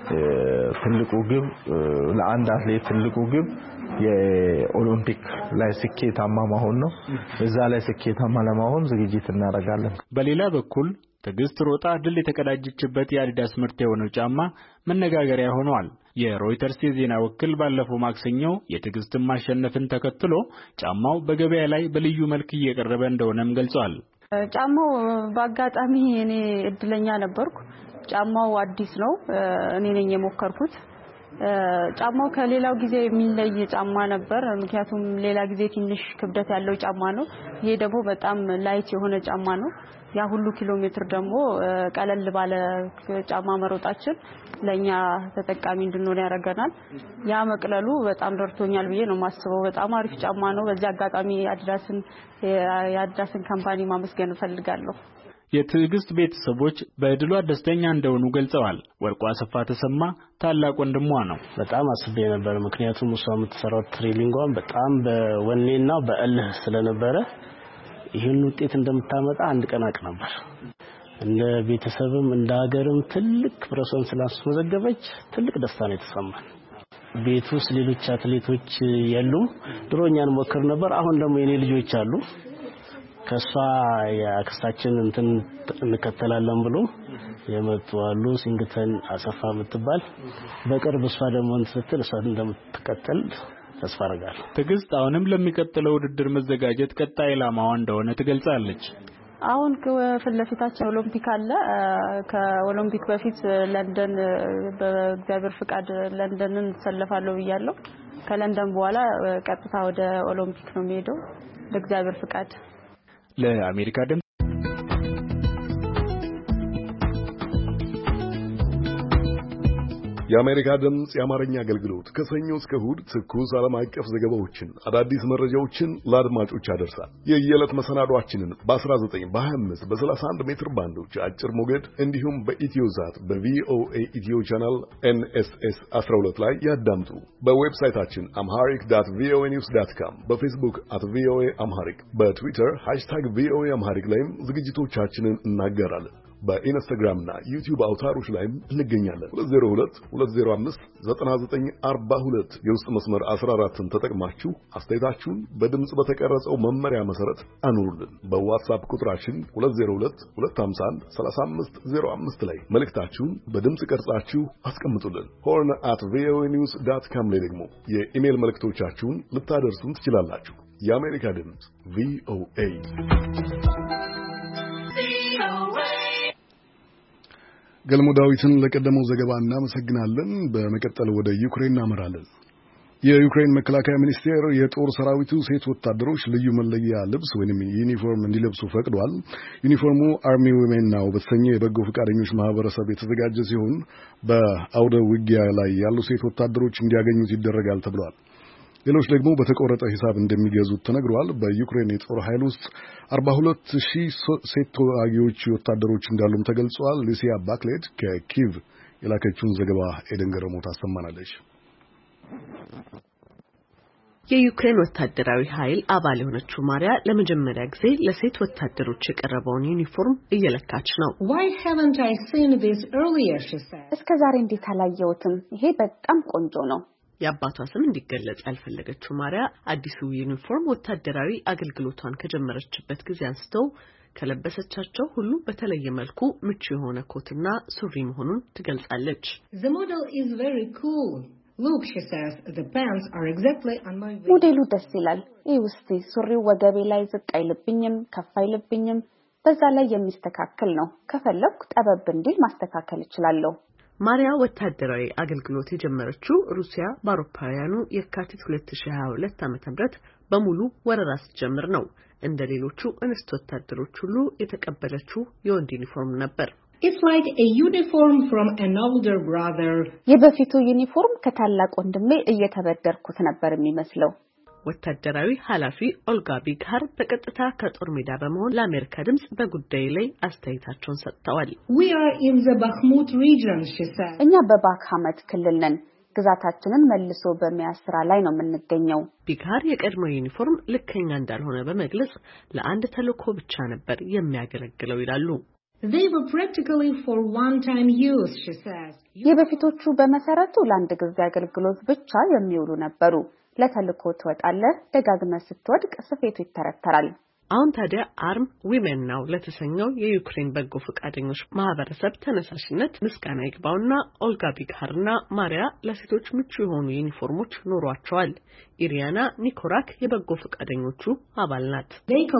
ትልቁ ግብ ለአንድ አትሌት ትልቁ ግብ የኦሎምፒክ ላይ ስኬታማ መሆን ነው። እዛ ላይ ስኬታማ ለመሆን ዝግጅት እናደርጋለን። በሌላ በኩል ትዕግስት ሮጣ ድል የተቀዳጀችበት የአዲዳስ ምርት የሆነው ጫማ መነጋገሪያ ሆኗል። የሮይተርስ የዜና ወኪል ባለፈው ማክሰኞ የትዕግስትን ማሸነፍን ተከትሎ ጫማው በገበያ ላይ በልዩ መልክ እየቀረበ እንደሆነም ገልጿል። ጫማው በአጋጣሚ እኔ እድለኛ ነበርኩ። ጫማው አዲስ ነው። እኔ ነኝ የሞከርኩት። ጫማው ከሌላው ጊዜ የሚለይ ጫማ ነበር። ምክንያቱም ሌላ ጊዜ ትንሽ ክብደት ያለው ጫማ ነው። ይሄ ደግሞ በጣም ላይት የሆነ ጫማ ነው። ያ ሁሉ ኪሎ ሜትር ደግሞ ቀለል ባለ ጫማ መሮጣችን ለኛ ተጠቃሚ እንድንሆን ያደርገናል። ያ መቅለሉ በጣም ደርቶኛል ብዬ ነው ማስበው። በጣም አሪፍ ጫማ ነው። በዚህ አጋጣሚ የአዲዳስን ካምፓኒ ማመስገን እፈልጋለሁ። የትዕግስት ቤተሰቦች በድሏ ደስተኛ እንደሆኑ ገልጸዋል። ወርቁ አሰፋ ተሰማ ታላቅ ወንድሟ ነው። በጣም አስቤ ነበር፣ ምክንያቱም እሷ የምትሰራው ትሬኒንጓን በጣም በወኔና በእልህ ስለነበረ ይህን ውጤት እንደምታመጣ አንድ ቀን አቅ ነበር። እንደ ቤተሰብም እንደ ሀገርም ትልቅ ፕሮሰስ ስላስመዘገበች ትልቅ ደስታ ነው የተሰማን። ቤት ውስጥ ሌሎች አትሌቶች የሉም። ድሮኛን ሞክር ነበር። አሁን ደግሞ የኔ ልጆች አሉ። ከሷ ያክስታችን እንከተላለን ብሎ የመጡ አሉ። ሲንግተን አሰፋ የምትባል በቅርብ እሷ ደግሞ ስትል እሷ እንደምትከተል ተስፋ አደርጋለሁ። ትዕግስት አሁንም ለሚቀጥለው ውድድር መዘጋጀት ቀጣይ ዓላማዋ እንደሆነ ትገልጻለች። አሁን ከፍለፊታችን ኦሎምፒክ አለ። ከኦሎምፒክ በፊት ለንደን በእግዚአብሔር ፍቃድ ለንደንን ተሰለፋለሁ ብያለሁ። ከለንደን በኋላ ቀጥታ ወደ ኦሎምፒክ ነው የሚሄደው በእግዚአብሔር ፍቃድ። ለአሜሪካ ድምጽ የአሜሪካ ድምጽ የአማርኛ አገልግሎት ከሰኞ እስከ እሁድ ትኩስ ዓለም አቀፍ ዘገባዎችን፣ አዳዲስ መረጃዎችን ለአድማጮች ያደርሳል። የየዕለት መሰናዷችንን በ19 በ25 በ31 ሜትር ባንዶች አጭር ሞገድ እንዲሁም በኢትዮዛት በቪኦኤ ኢትዮ ቻናል NSS 12 ላይ ያዳምጡ። በዌብሳይታችን amharic.voanews.com፣ በፌስቡክ @voaamharic፣ በትዊተር #voaamharic ላይም ዝግጅቶቻችንን እናገራለን። በኢንስታግራምና ዩቲዩብ አውታሮች ላይም እንገኛለን። 202-205-9942 የውስጥ መስመር 14ን ተጠቅማችሁ አስተያየታችሁን በድምጽ በተቀረጸው መመሪያ መሰረት አኑሩልን። በዋትስአፕ ቁጥራችን 202-251-3505 ላይ መልእክታችሁን በድምጽ ቀርጻችሁ አስቀምጡልን። horn@voanews.com ላይ ደግሞ የኢሜል መልእክቶቻችሁን ልታደርሱን ትችላላችሁ። የአሜሪካ ድምጽ VOA ገልሞ ዳዊትን ለቀደመው ዘገባ እናመሰግናለን። በመቀጠል ወደ ዩክሬን እናመራለን። የዩክሬን መከላከያ ሚኒስቴር የጦር ሰራዊቱ ሴት ወታደሮች ልዩ መለያ ልብስ ወይንም ዩኒፎርም እንዲለብሱ ፈቅዷል። ዩኒፎርሙ አርሚ ዊሜን ናው በተሰኘ የበጎ ፈቃደኞች ማህበረሰብ የተዘጋጀ ሲሆን በአውደ ውጊያ ላይ ያሉ ሴት ወታደሮች እንዲያገኙት ይደረጋል ተብሏል። ሌሎች ደግሞ በተቆረጠ ሂሳብ እንደሚገዙት ተነግሯል። በዩክሬን የጦር ኃይል ውስጥ 42000 ሴት ተዋጊዎች ወታደሮች እንዳሉም ተገልጿል። ሊሲያ ባክሌት ከኪቭ የላከችውን ዘገባ ኤደን ገረሞ ታሰማናለች። የዩክሬን ወታደራዊ ኃይል አባል የሆነችው ማሪያ ለመጀመሪያ ጊዜ ለሴት ወታደሮች የቀረበውን ዩኒፎርም እየለካች ነው። እስከዛሬ እንዴት አላየሁትም? ይሄ በጣም ቆንጆ ነው። የአባቷ ስም እንዲገለጽ ያልፈለገችው ማሪያ አዲሱ ዩኒፎርም ወታደራዊ አገልግሎቷን ከጀመረችበት ጊዜ አንስተው ከለበሰቻቸው ሁሉ በተለየ መልኩ ምቹ የሆነ ኮትና ሱሪ መሆኑን ትገልጻለች። ሞዴሉ ደስ ይላል። እስቲ ሱሪው ወገቤ ላይ ዝቅ አይልብኝም፣ ከፍ አይልብኝም። በዛ ላይ የሚስተካከል ነው። ከፈለኩ ጠበብ እንዲል ማስተካከል እችላለሁ። ማሪያ ወታደራዊ አገልግሎት የጀመረችው ሩሲያ በአውሮፓውያኑ የካቲት 2022 ዓ.ም በሙሉ ወረራ ስትጀምር ነው። እንደ ሌሎቹ እንስት ወታደሮች ሁሉ የተቀበለችው የወንድ ዩኒፎርም ነበር። የበፊቱ ዩኒፎርም ከታላቅ ወንድሜ እየተበደርኩት ነበር የሚመስለው። ወታደራዊ ኃላፊ ኦልጋ ቢጋር በቀጥታ ከጦር ሜዳ በመሆን ለአሜሪካ ድምጽ በጉዳዩ ላይ አስተያየታቸውን ሰጥተዋል። እኛ በባክሃመት ክልል ነን። ግዛታችንን መልሶ በመያዝ ስራ ላይ ነው የምንገኘው። ቢጋር የቀድሞ ዩኒፎርም ልከኛ እንዳልሆነ በመግለጽ ለአንድ ተልዕኮ ብቻ ነበር የሚያገለግለው ይላሉ። የበፊቶቹ በመሰረቱ ለአንድ ጊዜ አገልግሎት ብቻ የሚውሉ ነበሩ። ለተልዕኮ ትወጣለህ፣ ደጋግመህ ስትወድቅ ስፌቱ ይተረተራል። አሁን ታዲያ አርም ዊሜን ናው ለተሰኘው የዩክሬን በጎ ፈቃደኞች ማህበረሰብ ተነሳሽነት ምስጋና ይግባውና ኦልጋ ቢጋርና ማሪያ ለሴቶች ምቹ የሆኑ ዩኒፎርሞች ኖሯቸዋል። ኢሪያና ኒኮራክ የበጎ ፈቃደኞቹ አባል ናት።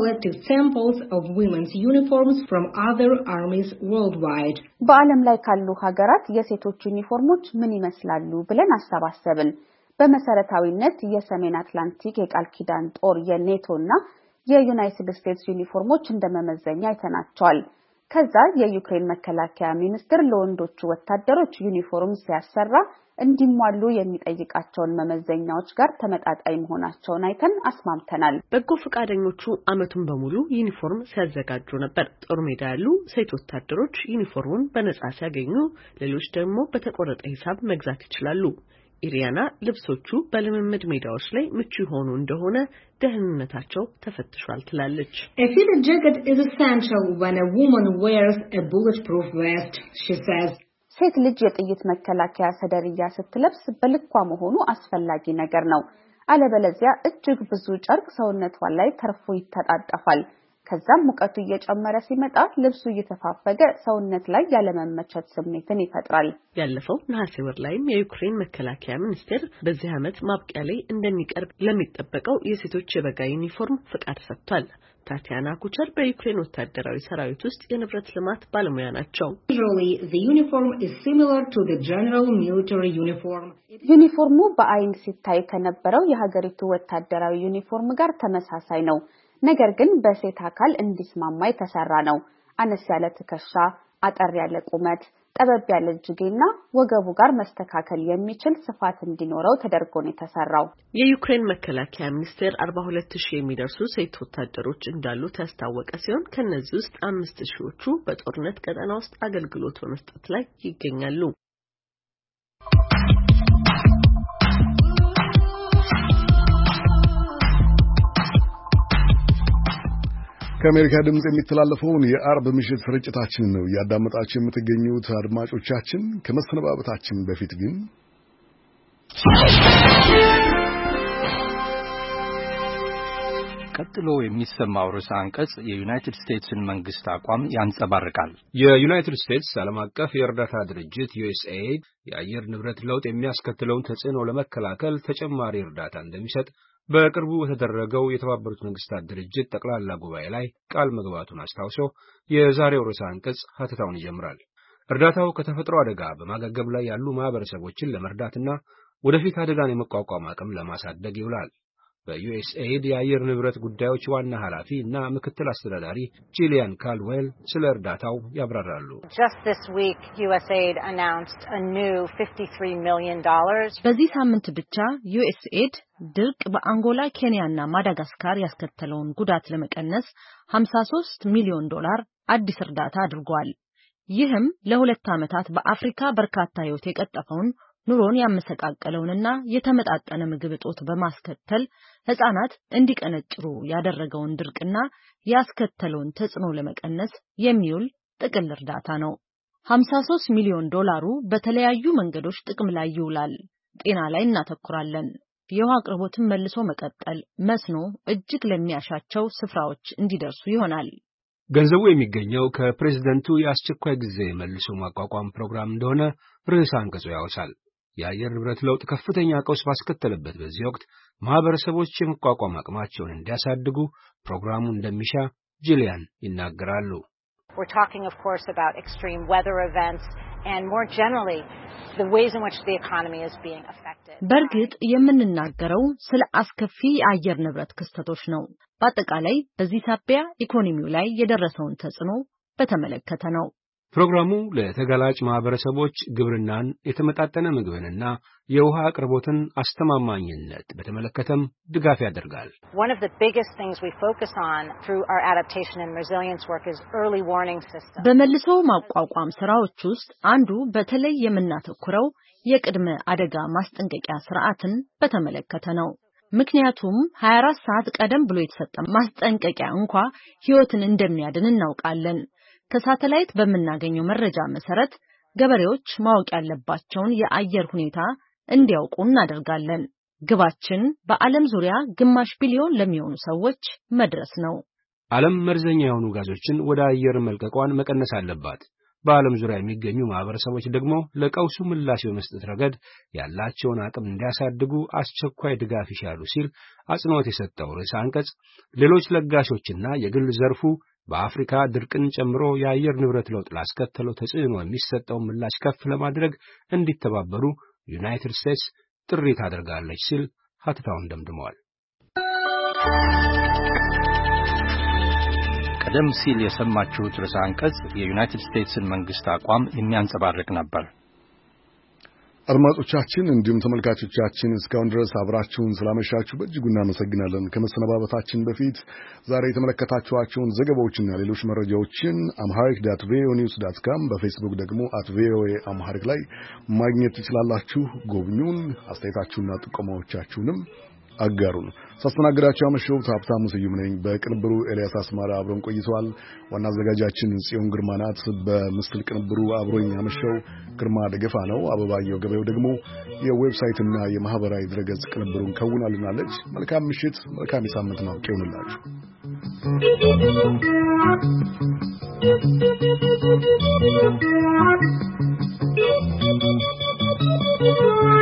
በዓለም ላይ ካሉ ሀገራት የሴቶች ዩኒፎርሞች ምን ይመስላሉ ብለን አሰባሰብን። በመሰረታዊነት የሰሜን አትላንቲክ የቃል ኪዳን ጦር የኔቶና የዩናይትድ ስቴትስ ዩኒፎርሞች እንደመመዘኛ አይተናቸዋል። ከዛ የዩክሬን መከላከያ ሚኒስትር ለወንዶቹ ወታደሮች ዩኒፎርም ሲያሰራ እንዲሟሉ የሚጠይቃቸውን መመዘኛዎች ጋር ተመጣጣኝ መሆናቸውን አይተን አስማምተናል። በጎ ፈቃደኞቹ አመቱን በሙሉ ዩኒፎርም ሲያዘጋጁ ነበር። ጦር ሜዳ ያሉ ሴት ወታደሮች ዩኒፎርሙን በነጻ ሲያገኙ፣ ሌሎች ደግሞ በተቆረጠ ሂሳብ መግዛት ይችላሉ። ኢሪያና ልብሶቹ በልምምድ ሜዳዎች ላይ ምቹ ሆኑ እንደሆነ ደህንነታቸው ተፈትሿል ትላለች። A fitted jacket is essential when a woman wears a bulletproof vest, she says. ሴት ልጅ የጥይት መከላከያ ሰደርያ ስትለብስ በልኳ መሆኑ አስፈላጊ ነገር ነው። አለበለዚያ እጅግ ብዙ ጨርቅ ሰውነቷ ላይ ተርፎ ይተጣጣፋል። ከዛም ሙቀቱ እየጨመረ ሲመጣ ልብሱ እየተፋፈገ ሰውነት ላይ ያለመመቸት ስሜትን ይፈጥራል። ያለፈው ነሐሴ ወር ላይም የዩክሬን መከላከያ ሚኒስቴር በዚህ ዓመት ማብቂያ ላይ እንደሚቀርብ ለሚጠበቀው የሴቶች የበጋ ዩኒፎርም ፍቃድ ሰጥቷል። ታቲያና ኩቸር በዩክሬን ወታደራዊ ሰራዊት ውስጥ የንብረት ልማት ባለሙያ ናቸው። Usually the uniform is similar to the general military uniform. ዩኒፎርሙ በአይን ሲታይ ከነበረው የሀገሪቱ ወታደራዊ ዩኒፎርም ጋር ተመሳሳይ ነው። ነገር ግን በሴት አካል እንዲስማማ የተሰራ ነው። አነስ ያለ ትከሻ፣ አጠር ያለ ቁመት፣ ጠበብ ያለ እጅጌና ወገቡ ጋር መስተካከል የሚችል ስፋት እንዲኖረው ተደርጎ ነው የተሰራው። የዩክሬን መከላከያ ሚኒስቴር 42000 የሚደርሱ ሴት ወታደሮች እንዳሉት ያስታወቀ ሲሆን ከነዚህ ውስጥ 5000ዎቹ በጦርነት ቀጠና ውስጥ አገልግሎት በመስጠት ላይ ይገኛሉ። ከአሜሪካ ድምጽ የሚተላለፈውን የአርብ ምሽት ስርጭታችንን ነው ያዳመጣችሁ የምትገኙት አድማጮቻችን። ከመሰነባበታችን በፊት ግን ቀጥሎ የሚሰማው ርዕሰ አንቀጽ የዩናይትድ ስቴትስን መንግስት አቋም ያንጸባርቃል። የዩናይትድ ስቴትስ ዓለም አቀፍ የእርዳታ ድርጅት USAID የአየር ንብረት ለውጥ የሚያስከትለውን ተጽዕኖ ለመከላከል ተጨማሪ እርዳታ እንደሚሰጥ በቅርቡ በተደረገው የተባበሩት መንግስታት ድርጅት ጠቅላላ ጉባኤ ላይ ቃል መግባቱን አስታውሶ የዛሬው ርዕሰ አንቀጽ ሀተታውን ይጀምራል። እርዳታው ከተፈጥሮ አደጋ በማገገም ላይ ያሉ ማህበረሰቦችን ለመርዳትና ወደፊት አደጋን የመቋቋም አቅም ለማሳደግ ይውላል። በዩኤስኤይድ የአየር ንብረት ጉዳዮች ዋና ኃላፊ እና ምክትል አስተዳዳሪ ጂሊያን ካልዌል ስለ እርዳታው ያብራራሉ። በዚህ ሳምንት ብቻ ዩኤስኤይድ ድርቅ በአንጎላ፣ ኬንያና ማዳጋስካር ያስከተለውን ጉዳት ለመቀነስ $53 ሚሊዮን አዲስ እርዳታ አድርጓል። ይህም ለ2 ዓመታት በአፍሪካ በርካታ ህይወት የቀጠፈውን ኑሮን ያመሰቃቀለውንና የተመጣጠነ ምግብ እጦት በማስከተል ህፃናት እንዲቀነጭሩ ያደረገውን ድርቅና ያስከተለውን ተጽዕኖ ለመቀነስ የሚውል ጥቅል እርዳታ ነው። $53 ሚሊዮን በተለያዩ መንገዶች ጥቅም ላይ ይውላል። ጤና ላይ እናተኩራለን። የውሃ አቅርቦትን መልሶ መቀጠል፣ መስኖ እጅግ ለሚያሻቸው ስፍራዎች እንዲደርሱ ይሆናል። ገንዘቡ የሚገኘው ከፕሬዝደንቱ የአስቸኳይ ጊዜ መልሶ ማቋቋም ፕሮግራም እንደሆነ ርዕሰ አንቀጹ ያወሳል። የአየር ንብረት ለውጥ ከፍተኛ ቀውስ ባስከተለበት በዚህ ወቅት ማህበረሰቦች የመቋቋም አቅማቸውን እንዲያሳድጉ ፕሮግራሙ እንደሚሻ ጂሊያን ይናገራሉ። We're talking, of course, about extreme weather events and more generally the ways in which the economy is being affected. በርግጥ የምንናገረው ስለ አስከፊ የአየር ንብረት ክስተቶች ነው። በአጠቃላይ በዚህ ሳቢያ ኢኮኖሚው ላይ የደረሰውን ተጽዕኖ በተመለከተ ነው። ፕሮግራሙ ለተጋላጭ ማህበረሰቦች ግብርናን፣ የተመጣጠነ ምግብንና የውሃ አቅርቦትን አስተማማኝነት በተመለከተም ድጋፍ ያደርጋል። One of the biggest things we focus on through our adaptation and resilience work is early warning systems. በመልሶ ማቋቋም ስራዎች ውስጥ አንዱ በተለይ የምናተኩረው የቅድመ አደጋ ማስጠንቀቂያ ስርዓትን በተመለከተ ነው። ምክንያቱም 24 ሰዓት ቀደም ብሎ የተሰጠ ማስጠንቀቂያ እንኳን ህይወትን እንደሚያድን እናውቃለን። ከሳተላይት በመናገኘው መረጃ መሰረት ገበሬዎች ማወቅ ያለባቸውን የአየር ሁኔታ እንዲያውቁ እናደርጋለን። ግባችን በዓለም ዙሪያ ግማሽ ቢሊዮን ለሚሆኑ ሰዎች መድረስ ነው። ዓለም መርዘኛ የሆኑ ጋዞችን ወደ አየር መልቀቋን መቀነስ አለባት። በዓለም ዙሪያ የሚገኙ ማህበረሰቦች ደግሞ ለቀውሱ ምላሽ በመስጠት ረገድ ያላቸውን አቅም እንዲያሳድጉ አስቸኳይ ድጋፍ ይሻሉ ሲል አጽንኦት የሰጠው ርዕሰ አንቀጽ ሌሎች ለጋሾችና የግል ዘርፉ በአፍሪካ ድርቅን ጨምሮ የአየር ንብረት ለውጥ ላስከተለው ተጽዕኖ የሚሰጠውን ምላሽ ከፍ ለማድረግ እንዲተባበሩ ዩናይትድ ስቴትስ ጥሪ ታደርጋለች ሲል ሀተታውን ደምድመዋል። ቀደም ሲል የሰማችሁት ርዕሰ አንቀጽ የዩናይትድ ስቴትስን መንግስት አቋም የሚያንጸባርቅ ነበር። አድማጮቻችን እንዲሁም ተመልካቾቻችን እስካሁን ድረስ አብራችሁን ስላመሻችሁ በእጅጉ እናመሰግናለን። ከመሰነባበታችን በፊት ዛሬ የተመለከታችኋቸውን ዘገባዎችና ሌሎች መረጃዎችን amharic.voanews.com በፌስቡክ ደግሞ @voaamharic ላይ ማግኘት ትችላላችሁ። ጎብኙን። አስተያየታችሁና ጥቆማዎቻችሁንም አጋሩን። ሳስተናግዳችሁ አመሸሁት ሀብታሙ ስዩም ነኝ። በቅንብሩ ኤልያስ አስማራ አብሮን ቆይቷል። ዋና አዘጋጃችን ጽዮን ግርማ ናት። በምስል ቅንብሩ አብሮኝ ያመሸው ግርማ ደገፋ ነው። አበባየው ገበያው ደግሞ የዌብሳይትና የማህበራዊ ድረገጽ ቅንብሩን ከውናልናለች። መልካም ምሽት፣ መልካም የሳምንት ማብቂያ ይሁንላችሁ።